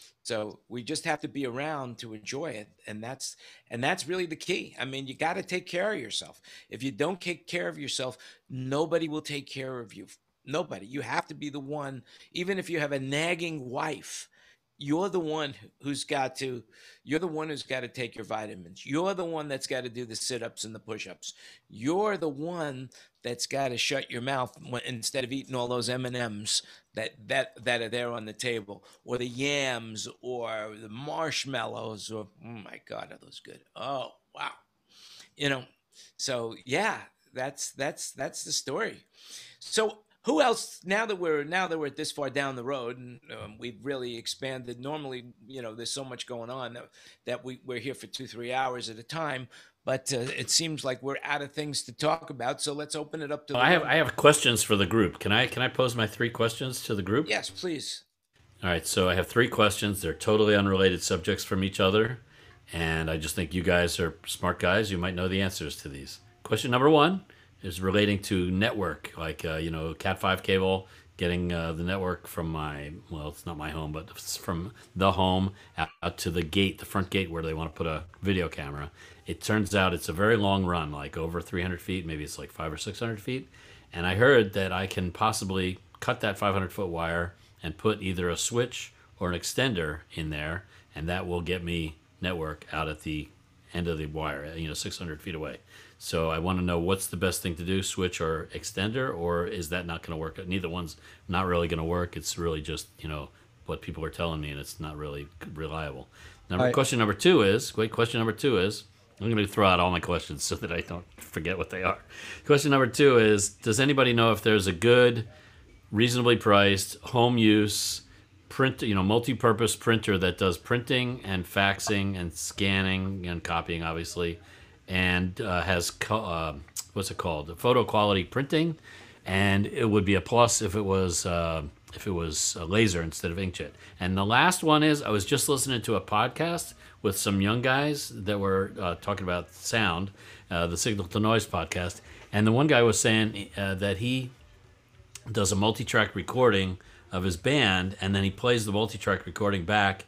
So we just have to be around to enjoy it. And that's, and that's really the key. I mean, you got to take care of yourself. If you don't take care of yourself, nobody will take care of you. Nobody. You have to be the one, even if you have a nagging wife, you're the one who's got to, you're the one who's got to take your vitamins. You're the one that's got to do the sit-ups and the push-ups. You're the one that's got to shut your mouth when, instead of eating all those M and M's that, that, that are there on the table, or the yams, or the marshmallows, or, oh my God, are those good? Oh, wow. You know, so yeah, that's, that's, that's the story. So, who else? Now that we're now that we're this far down the road, and um, we've really expanded. Normally, you know, there's so much going on that, that we we're here for two, three hours at a time. But uh, it seems like we're out of things to talk about. So let's open it up to. The I have room. I have questions for the group. Can I can I pose my three questions to the group? Yes, please. All right. So I have three questions. They're totally unrelated subjects from each other, and I just think you guys are smart guys. You might know the answers to these. Question number one is relating to network, like, uh, you know, Cat five cable, getting uh, the network from my, well, it's not my home, but it's from the home out, out to the gate, the front gate where they want to put a video camera. It turns out it's a very long run, like over three hundred feet, maybe it's like five or six hundred feet. And I heard that I can possibly cut that five hundred foot wire and put either a switch or an extender in there, and that will get me network out at the end of the wire, you know, six hundred feet away. So I want to know what's the best thing to do, switch or extender, or is that not going to work? Neither one's not really going to work. It's really just, you know, what people are telling me, and it's not really reliable. Number, I- question number two is, wait, question number two is, I'm going to throw out all my questions so that I don't forget what they are. Question number two is, does anybody know if there's a good, reasonably priced, home use, print, you know, multi-purpose printer that does printing and faxing and scanning and copying, obviously, and uh, has co- uh, what's it called, photo quality printing, and it would be a plus if it was uh, if it was a laser instead of inkjet. And the last one is, I was just listening to a podcast with some young guys that were uh, talking about sound, uh, the Signal to Noise podcast, and the one guy was saying uh, that he does a multi-track recording of his band, and then he plays the multi-track recording back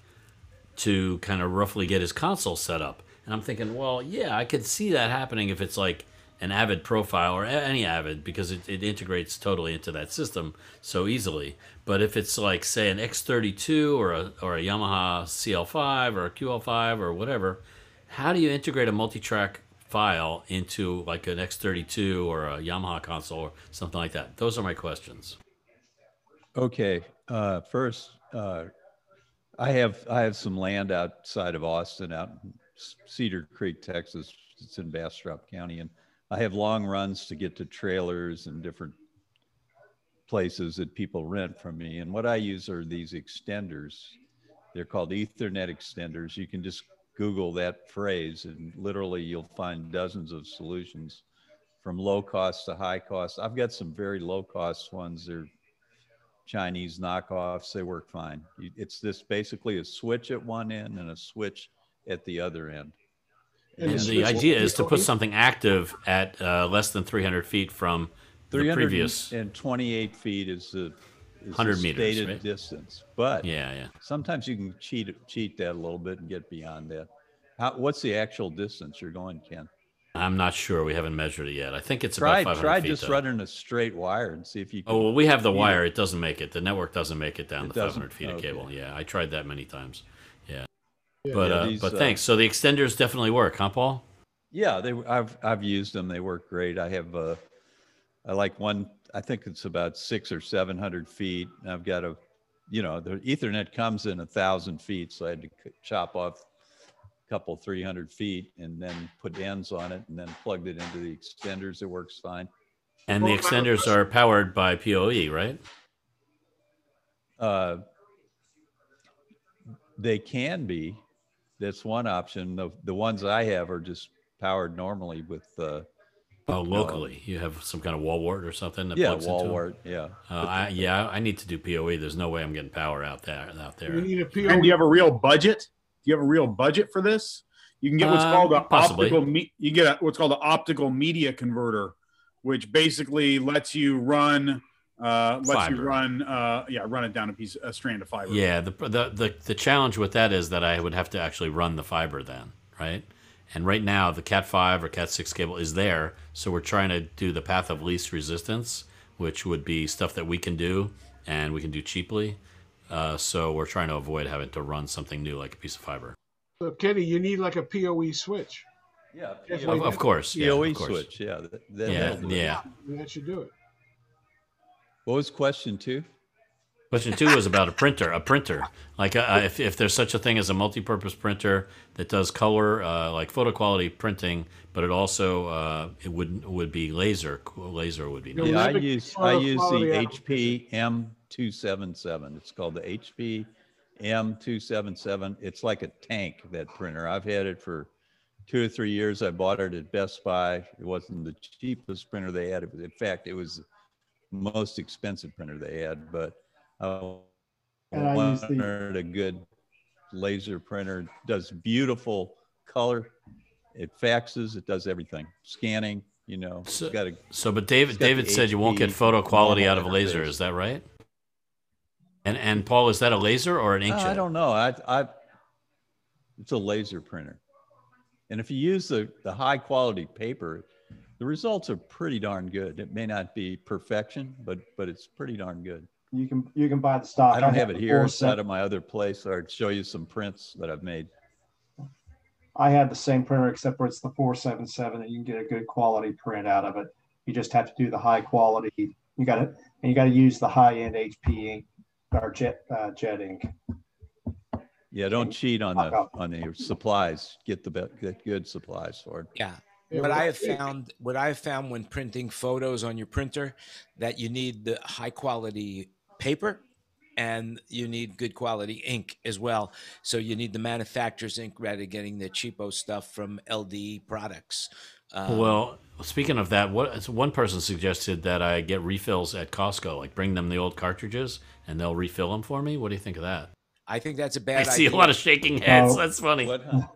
to kind of roughly get his console set up. And I'm thinking, well, yeah, I could see that happening if it's like, an Avid profile or any Avid because it, it integrates totally into that system so easily. But if it's like, say, an X thirty-two or a, or a Yamaha C L five or a Q L five or whatever, how do you integrate a multi-track file into like an X thirty-two or a Yamaha console or something like that? Those are my questions. Okay. Uh, first, uh, I have I have some land outside of Austin, out in Cedar Creek, Texas. It's in Bastrop County, and I have long runs to get to trailers and different places that people rent from me. And what I use are these extenders. They're called Ethernet extenders. You can just Google that phrase, and literally you'll find dozens of solutions from low cost to high cost. I've got some very low cost ones. They're Chinese knockoffs. They work fine. It's this basically a switch at one end and a switch at the other end. And, and the idea is to put something active at uh, less than three hundred feet from the previous. And twenty-eight feet is the is one hundred the meters, stated right? distance. But yeah, yeah. sometimes you can cheat cheat that a little bit and get beyond that. How, what's the actual distance you're going, Ken? I'm not sure. We haven't measured it yet. I think it's try, about five hundred try feet. Try just though. running a straight wire and see if you can. Oh, well, we have the wire. It. it doesn't make it. The network doesn't make it down it the five hundred feet okay. of cable. Yeah, I tried that many times. Yeah. yeah but yeah, uh, these, but uh, thanks. So the extenders definitely work, huh, Paul? Yeah, they. I've I've used them. They work great. I have uh, I like one. I think it's about six or seven hundred feet. And I've got a, you know, the Ethernet comes in a thousand feet, so I had to chop off a couple three hundred feet and then put ends on it and then plugged it into the extenders. It works fine. And the extenders are powered by P O E, right? Uh, they can be. That's one option. The the ones I have are just powered normally with uh oh locally uh, you have some kind of wall wart or something that yeah plugs wall into wart yeah uh, I, yeah I need to do P O E. There's no way I'm getting power out there out there. You need a P O E. And do you have a real budget? Do you have a real budget for this? You can get what's uh, called a possibly. optical me- you get a, what's called an optical media converter, which basically lets you run uh lets fiber. you run uh yeah run it down a piece a strand of fiber. Yeah, the, the the the challenge with that is that I would have to actually run the fiber then, right? And right now, the Cat five or Cat six cable is there, so we're trying to do the path of least resistance, which would be stuff that we can do, and we can do cheaply. Uh, so we're trying to avoid having to run something new like a piece of fiber. So, Kenny, you need like a P O E switch. Yeah, of, of course. P O E yeah, of course. switch, yeah. That, that yeah, yeah. That should do it. What was question two? Question two was about a printer. A printer, like uh, if if there's such a thing as a multi-purpose printer that does color, uh, like photo quality printing, but it also uh, it would would be laser. Laser would be. Nice. Yeah, I use I use the H P M two seventy-seven. It's called the H P M two seventy-seven. It's like a tank, that printer. I've had it for two or three years. I bought it at Best Buy. It wasn't the cheapest printer they had. In fact, it was the most expensive printer they had, but I wanted a good laser printer. Does beautiful color. It faxes. It does everything. Scanning. You know. So, got a, so but David David said you won't get photo quality out of a laser. Is that right? And and Paul, is that a laser or an inkjet? Uh, I don't know. I I. It's a laser printer, and if you use the the high quality paper, the results are pretty darn good. It may not be perfection, but but it's pretty darn good. You can you can buy the stock. I don't I have, have it here. It's out of my other place. So I'd show you some prints that I've made. I have the same printer, except for it's the four seventy-seven, and you can get a good quality print out of it. You just have to do the high quality. You got to and you got to use the high end H P ink or jet uh, jet ink. Yeah, don't cheat on the on the supplies. Get the get good supplies for it. Yeah. What I have found, what I have found when printing photos on your printer, that you need the high quality paper and you need good quality ink as well. So you need the manufacturer's ink rather than getting the cheapo stuff from L D E products. Um, well, speaking of that, what one person suggested that I get refills at Costco, like bring them the old cartridges and they'll refill them for me. What do you think of that? I think that's a bad idea. I see a lot of shaking heads. Oh. That's funny. What, huh?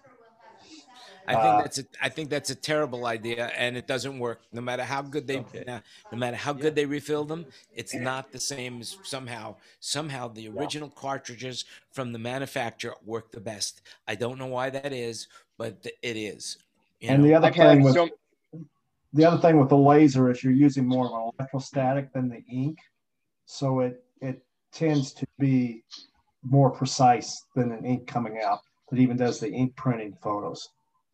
I think that's a I think that's a terrible idea, and it doesn't work. No matter how good they okay. no, no matter how good yeah. they refill them, it's not the same as somehow somehow the original yeah. cartridges from the manufacturer work the best. I don't know why that is, but it is. You and know? the other thing with, the other thing with the laser is you're using more of an electrostatic than the ink. So it, it tends to be more precise than an ink coming out that even does the ink printing photos.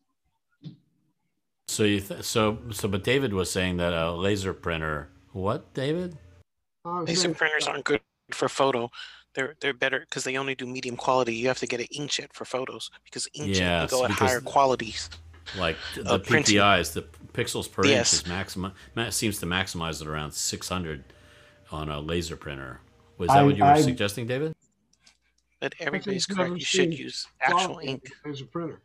So you th- so so, but David was saying that a laser printer. What, David? Laser printers aren't good for photo. They're they're better because they only do medium quality. You have to get an inkjet for photos because inkjet Yes, can go at because higher qualities. Like the Uh, P P Is, the pixels per Yes. inch is maximum. Seems to maximize at around six hundred on a laser printer. Was that I- what you were I- suggesting, David? But everybody's I've correct. never You should seen use actual quality ink. as a printer.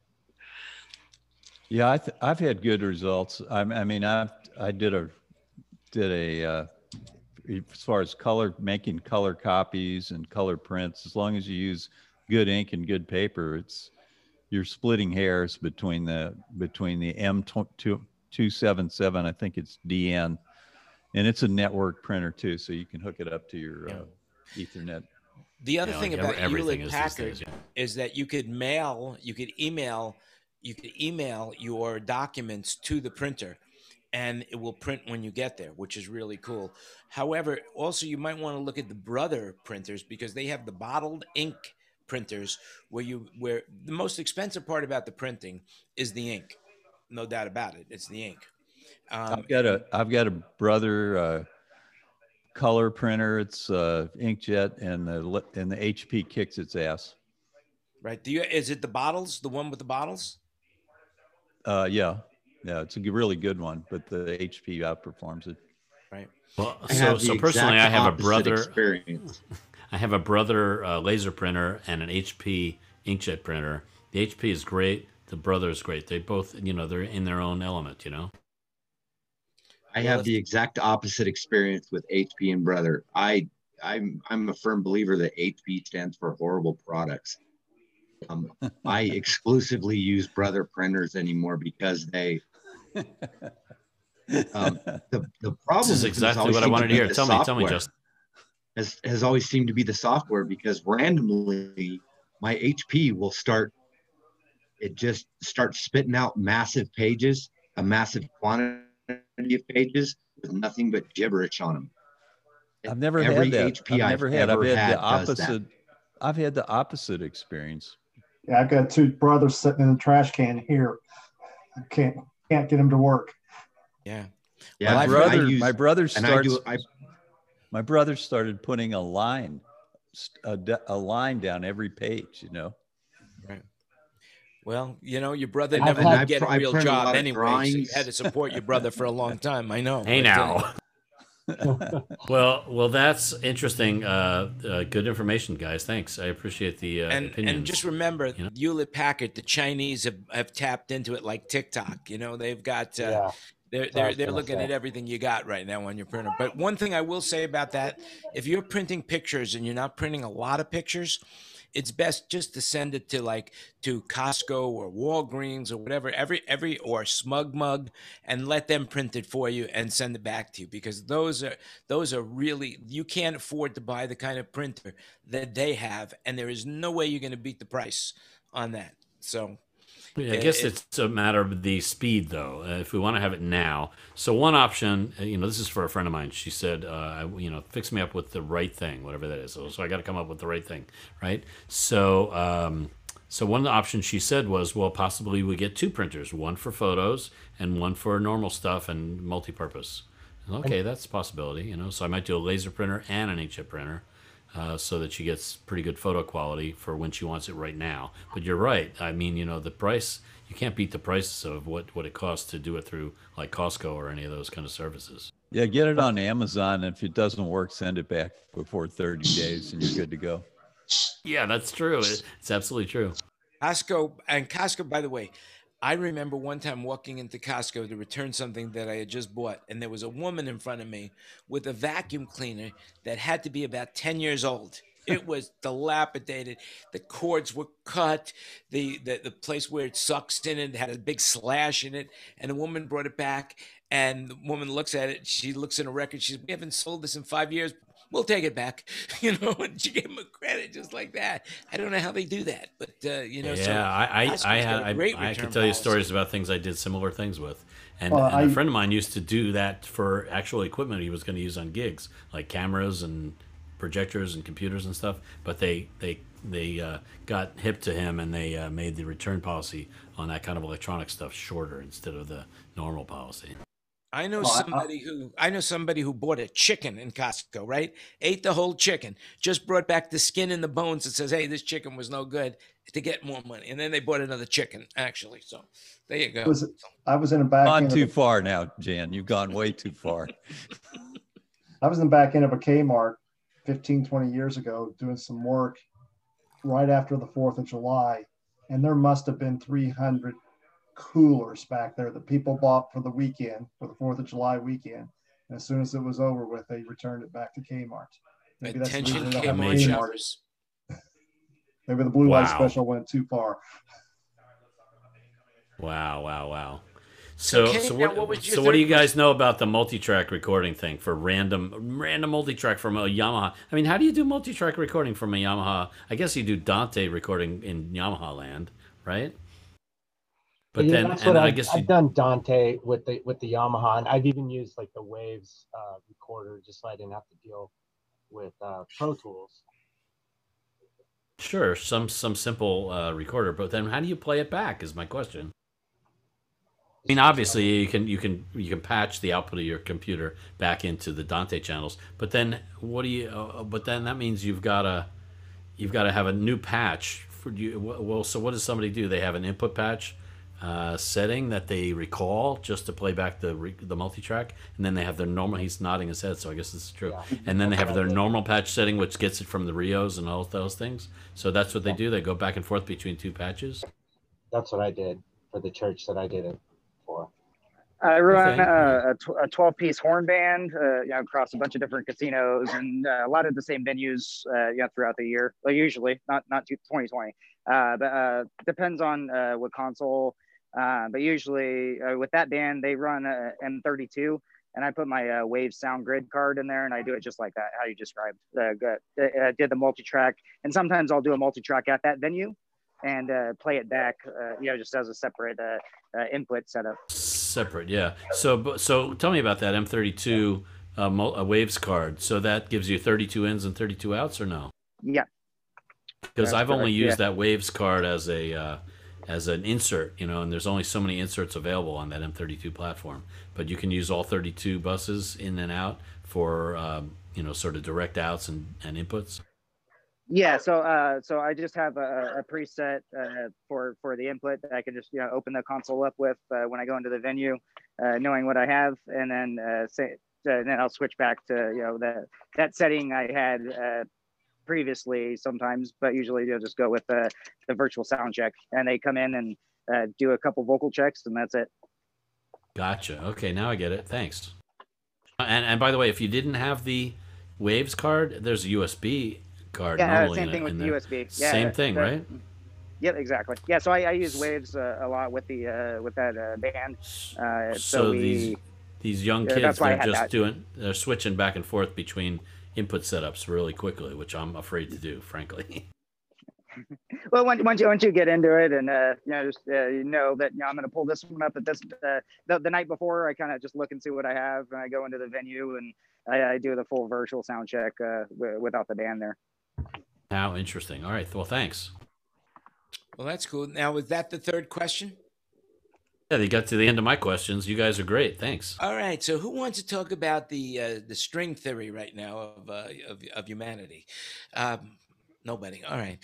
Yeah, I th- I've had good results. I, I mean, I I did a did a uh, as far as color making color copies and color prints. As long as you use good ink and good paper, it's you're splitting hairs between the between the M two seventy-seven. I think it's D N, and it's a network printer too, so you can hook it up to your uh, Ethernet. The other Yeah, thing like about everything Hewlett is these Packard days, yeah. is that you could mail, you could email, you could email your documents to the printer, and it will print when you get there, which is really cool. However, also you might want to look at the Brother printers because they have the bottled ink printers where you where the most expensive part about the printing is the ink, no doubt about it. It's the ink. Um, I've got a I've got a Brother uh, color printer. It's uh, inkjet, and the li- and the H P kicks its ass. right? Do you is it the bottles, the one with the bottles? Uh, yeah, yeah, it's a g- really good one, but the H P outperforms it. Right. Well, I so have the so personally, exact I have a opposite brother. experience. I have a Brother uh, laser printer and an H P inkjet printer. The H P is great. The Brother is great. They both, you know, they're in their own element. You know. I Well, have if- the exact opposite experience with H P and Brother. I I'm I'm a firm believer that H P stands for horrible products. Um, I exclusively use Brother printers anymore because they. Um, the the problem This is with them has exactly always what I seemed wanted to be hear. the Tell me, tell me, software. Justin. Has has always seemed to be the software because randomly my H P will start. It just starts spitting out massive pages, a massive quantity of pages with nothing but gibberish on them. I've never Every had that. H P I've I've never had. I've ever had had the does that. opposite. I've had the opposite experience. Yeah, I've got two brothers sitting in the trash can here. I can't can't get them to work. Yeah. Yeah, my I- I brother, use- my brother and I starts. do- I- my brother started putting a line, a, d- a line down every page. You know. Right. Well, you know, your brother I've never had- did get I a real print a job lot of anyway, so you drawings. had to support your brother for a long time. I know. Hey but, uh, now. well, well, that's interesting. Uh, uh, good information, guys. Thanks. I appreciate the uh, and opinions. and just remember, you know? Hewlett Packard, the Chinese have, have tapped into it like TikTok. You know, they've got uh, Yeah. they're I they're was they're gonna looking say. at everything you got right now on your printer. But one thing I will say about that, if you're printing pictures and you're not printing a lot of pictures, it's best just to send it to like to Costco or Walgreens or whatever, every every or Smug Mug, and let them print it for you and send it back to you, because those are those are really, you can't afford to buy the kind of printer that they have, and there is no way you're going to beat the price on that. So Yeah, I it- guess it- it's a matter of the speed, though. Uh, if we want to have it now, so one option, uh, you know, this is for a friend of mine. She said, uh, I- you know, fix me up with the right thing, whatever that is. So, so I got to come up with the right thing, right? So, um, so one of the options she said was, well, possibly we get two printers, one for photos and one for normal stuff and multi-purpose. Okay, that's a possibility, you know. So I might do a laser printer and an inkjet printer. Uh, so that she gets pretty good photo quality for when she wants it right now. But you're right. I mean, you know, the price, you can't beat the prices of what, what it costs to do it through like Costco or any of those kind of services. Yeah, get it on Amazon. If it doesn't work, send it back before thirty days, and you're good to go. Yeah, that's true. It, it's absolutely true. Costco, and Costco, by the way, I remember one time walking into Costco to return something that I had just bought, and there was a woman in front of me with a vacuum cleaner that had to be about ten years old. It was dilapidated. The cords were cut. The, the the place where it sucks in it had a big slash in it. And the woman brought it back, and the woman looks at it. She looks in a record. She says, "We haven't sold this in five years. we'll take it back. You know, and she gave him a credit just like that. I don't know how they do that, but uh, you know, yeah, so I I, I Costco's had got a I, great I return could tell you policy. stories about things I did similar things with, and, Well, and I- a friend of mine used to do that for actual equipment he was going to use on gigs, like cameras and projectors and computers and stuff. But they they they uh, got hip to him, and they uh, made the return policy on that kind of electronic stuff shorter instead of the normal policy. I know Well, I- I- somebody who I know somebody who bought a chicken in Costco, right? Ate the whole chicken, just brought back the skin and the bones and says, "Hey, this chicken was no good," to get more money. And then they bought another chicken, actually. So there you go. Was I was in the back Gone end too of a, far now, Jan. You've gone way too far. I was in the back end of a Kmart fifteen, twenty years ago doing some work right after the fourth of July. And there must have been three hundred coolers back there that people bought for the weekend, for the fourth of July weekend. And as soon as it was over with, they returned it back to Kmart. Maybe that's the Attention, reason they don't have Kmart Kmart. shoppers. Maybe the blue light Wow. special went too far. Wow, wow, wow. So, Okay, so now what, what was your so what do third you guys know about the multi-track recording thing for random random multi-track from a Yamaha? I mean, how do you do multi-track recording from a Yamaha? I guess you do Dante recording in Yamaha land, right? But Yeah, then, that's and what I I've, guess you, I've done Dante with the with the Yamaha, and I've even used like the Waves uh, recorder just so I didn't have to deal with uh, Pro Tools. sure, some some simple uh, recorder. But then, how do you play it back? Is my question. I mean, obviously, you can you can you can patch the output of your computer back into the Dante channels, but then what do you? Uh, but then that means you've got to you've got to have a new patch for you. Well, so what does somebody do? They have an input patch uh, setting that they recall just to play back the re- the multi-track, and then they have their normal. He's nodding his head, so I guess this is true. Yeah. And then they have their normal patch setting, which gets it from the Rios and all those things. So that's what they do. They go back and forth between two patches. That's what I did for the church that I did it for. I run Okay. uh, a, tw- a twelve piece horn band, uh, you know, across a bunch of different casinos and uh, a lot of the same venues, uh, you know, throughout the year. Well, usually not not twenty twenty, uh, but uh, depends on uh, what console. Uh, but usually uh, with that band, they run a M thirty-two, and I put my uh, Wave Sound Grid card in there, and I do it just like that, how you described. Uh, good. I did the multi-track, and sometimes I'll do a multi-track at that venue and uh, play it back, uh, you know, just as a separate uh, uh, input setup. Separate, yeah. So, bu- so tell me about that M thirty-two uh, mul- uh, Waves card. So that gives you thirty-two ins and thirty-two outs, or no? Yeah. Because That's I've only correct, used yeah. that Waves card as a uh, as an insert, you know, and there's only so many inserts available on that M thirty-two platform. But you can use all thirty-two buses in and out for um, you know, sort of direct outs and, and inputs. Yeah, so uh, so I just have a, a preset uh, for for the input that I can just, you know, open the console up with uh, when I go into the venue, uh, knowing what I have, and then uh, say, uh, then I'll switch back to, you know, that that setting I had uh, previously sometimes, but usually you'll just go with the the virtual sound check, and they come in and uh, do a couple vocal checks, and that's it. Gotcha. Okay, now I get it. Thanks. And and by the way, if you didn't have the Waves card, there's a U S B card. Yeah, uh, normally same in thing it- with in the there. U S B. Yeah, Same thing, the- right? Yep, exactly. Yeah, so I, I use Waves uh, a lot with the uh, with that uh, band. Uh, so, So we, these these young yeah, kids, that's why I they're had just that. doing, they're switching back and forth between input setups really quickly, which I'm afraid to do, frankly. Well, once, once you once you get into it, and uh, you know, just uh, you know that, you know, I'm going to pull this one up at this uh, the, the night before. I kind of just look and see what I have, and I go into the venue and I, I do the full virtual sound check uh, w- without the band there. How interesting. All right. Well, thanks. Well, that's cool. Now, was that the third question? Yeah, they got to the end of my questions. You guys are great. Thanks. All right. So, who wants to talk about the uh, the string theory right now of uh, of, of humanity? Um, nobody. All right.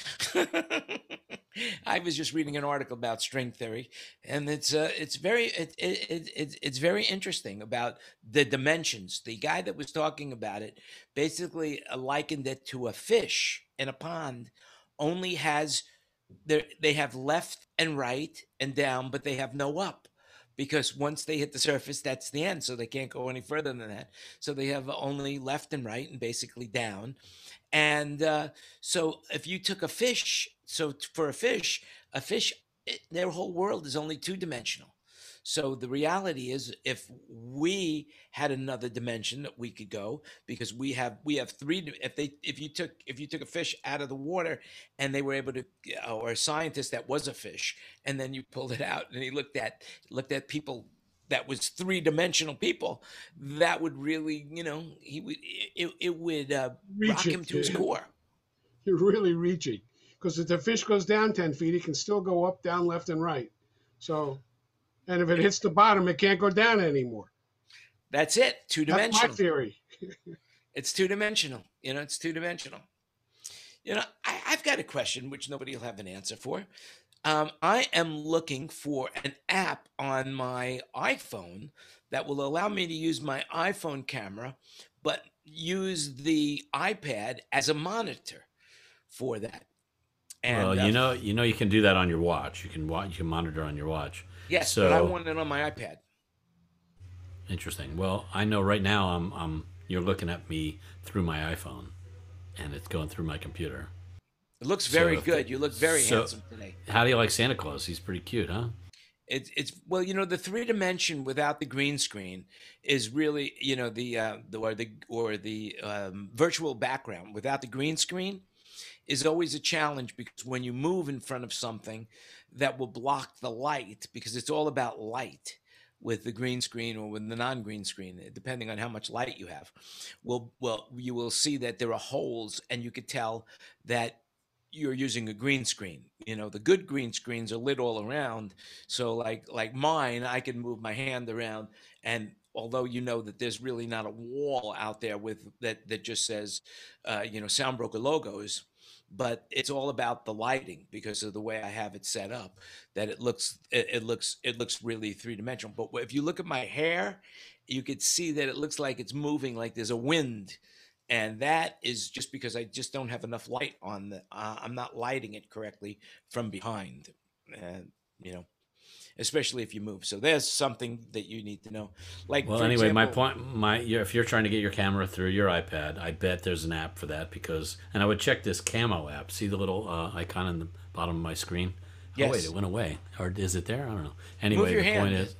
I was just reading an article about string theory, and it's uh, it's very it, it, it, it, it's very interesting about the dimensions. The guy that was talking about it basically uh, likened it to a fish in a pond, only has they they have left and right and down, but they have no up, because once they hit the surface, that's the end. So they can't go any further than that. So they have only left and right and basically down. And uh, so if you took a fish, so t- for a fish, a fish, it, their whole world is only two dimensional. So the reality is, if we had another dimension that we could go, because we have we have three. If they if you took if you took a fish out of the water and they were able to, or a scientist that was a fish, and then you pulled it out and he looked at looked at people that was three dimensional people, that would really, you know, he would it, it would uh, rock him to his core. You're really reaching, because if the fish goes down ten feet, it can still go up, down, left, and right. So. And if it hits the bottom, it can't go down anymore. That's it. Two dimensional. That's my theory. It's two dimensional. You know, it's two dimensional. You know, I, I've got a question which nobody will have an answer for. Um, I am looking for an app on my iPhone that will allow me to use my iPhone camera, but use the iPad as a monitor for that. And, well, you uh, know, you know, you can do that on your watch. You can watch. You can monitor on your watch. Yes, so, but I want it on my iPad. Interesting. Well, I know right now I'm, I'm you're looking at me through my iPhone, and it's going through my computer. It looks very so good. The, you look very so handsome today. How do you like Santa Claus? He's pretty cute, huh? It's it's well, you know, the three dimension without the green screen is really, you know, the uh, the or the or the um, virtual background without the green screen is always a challenge, because when you move in front of something that will block the light, because it's all about light with the green screen or with the non-green screen, depending on how much light you have. Well, well, you will see that there are holes, and you could tell that you're using a green screen. You know, the good green screens are lit all around. So like like mine, I can move my hand around, and although you know that there's really not a wall out there with that that just says, uh, you know, Soundbroker logos. But it's all about the lighting, because of the way I have it set up, that it looks it, it looks it looks really three dimensional. But if you look at my hair, you could see that it looks like it's moving, like there's a wind, and that is just because I just don't have enough light on the. Uh, I'm not lighting it correctly from behind, and you know, especially if you move. So there's something that you need to know. Like, well, for anyway, example, my point, my if you're trying to get your camera through your iPad, I bet there's an app for that, because, and I would check this Camo app. See the little uh, icon in the bottom of my screen? Yes. Oh wait, it went away. Or is it there? I don't know. Anyway, Move your the hand. point is.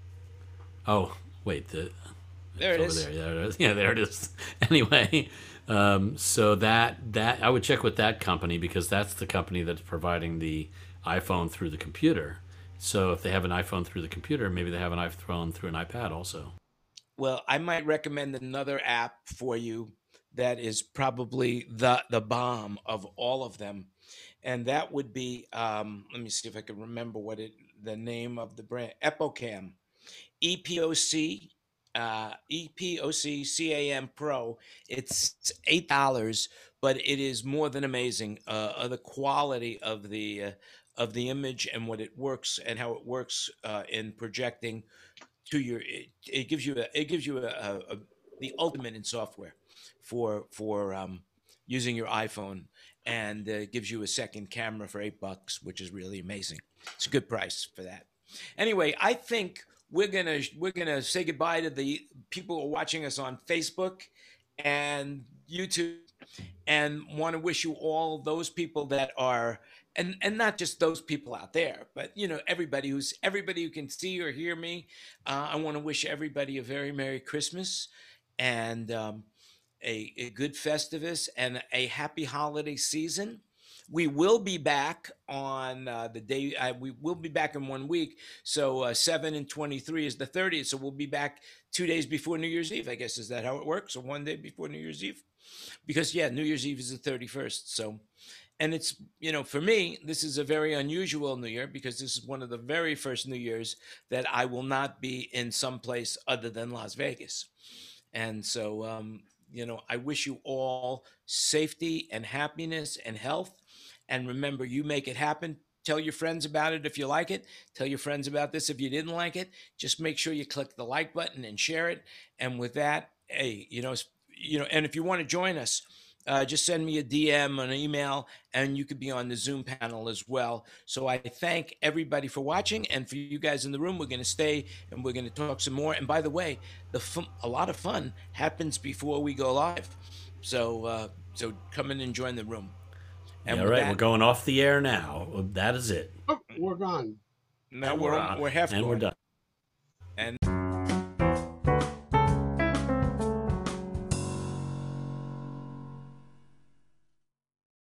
Oh wait, the there it over is. There. there it is. Yeah, there it is. Anyway, um, so that that I would check with that company, because that's the company that's providing the iPhone through the computer. So if they have an iPhone through the computer, maybe they have an iPhone through an iPad also. Well, I might recommend another app for you that is probably the the bomb of all of them, and that would be um, let me see if I can remember what it the name of the brand, Epocam, E P O C, uh, E P O C C A M Pro. It's eight dollars, but it is more than amazing. Uh, the quality of the uh, of the image and what it works and how it works uh, in projecting to your. It, it gives you a, it gives you a, a, a the ultimate in software for for um, using your iPhone, and uh, gives you a second camera for eight bucks, which is really amazing. It's a good price for that. Anyway, I think we're gonna we're gonna say goodbye to the people who are watching us on Facebook and YouTube, and want to wish you all those people that are. And, and not just those people out there, but you know, everybody who's everybody who can see or hear me. Uh, I want to wish everybody a very Merry Christmas, and um, a, a good Festivus, and a happy holiday season. We will be back on uh, the day. Uh, we will be back in one week. So uh, seven and twenty-three is the thirtieth. So we'll be back two days before New Year's Eve. I guess, is that how it works? Or one day before New Year's Eve? Because yeah, New Year's Eve is the thirty-first. So. And it's, you know, for me, this is a very unusual New Year, because this is one of the very first New Year's that I will not be in some place other than Las Vegas. And so, um, you know, I wish you all safety and happiness and health. And remember, you make it happen. Tell your friends about it if you like it. Tell your friends about this if you didn't like it. Just make sure you click the like button and share it. And with that, hey, you know, you know, and if you want to join us, Uh, just send me a D M, an email, and you could be on the Zoom panel as well. So I thank everybody for watching, and for you guys in the room, we're going to stay and we're going to talk some more. And by the way, the fun, a lot of fun happens before we go live. So uh, so come in and join the room. And yeah, right. That, we're going off the air now. That is it. Oh, we're gone. Now we're, we're on. We're half and gone. we're done.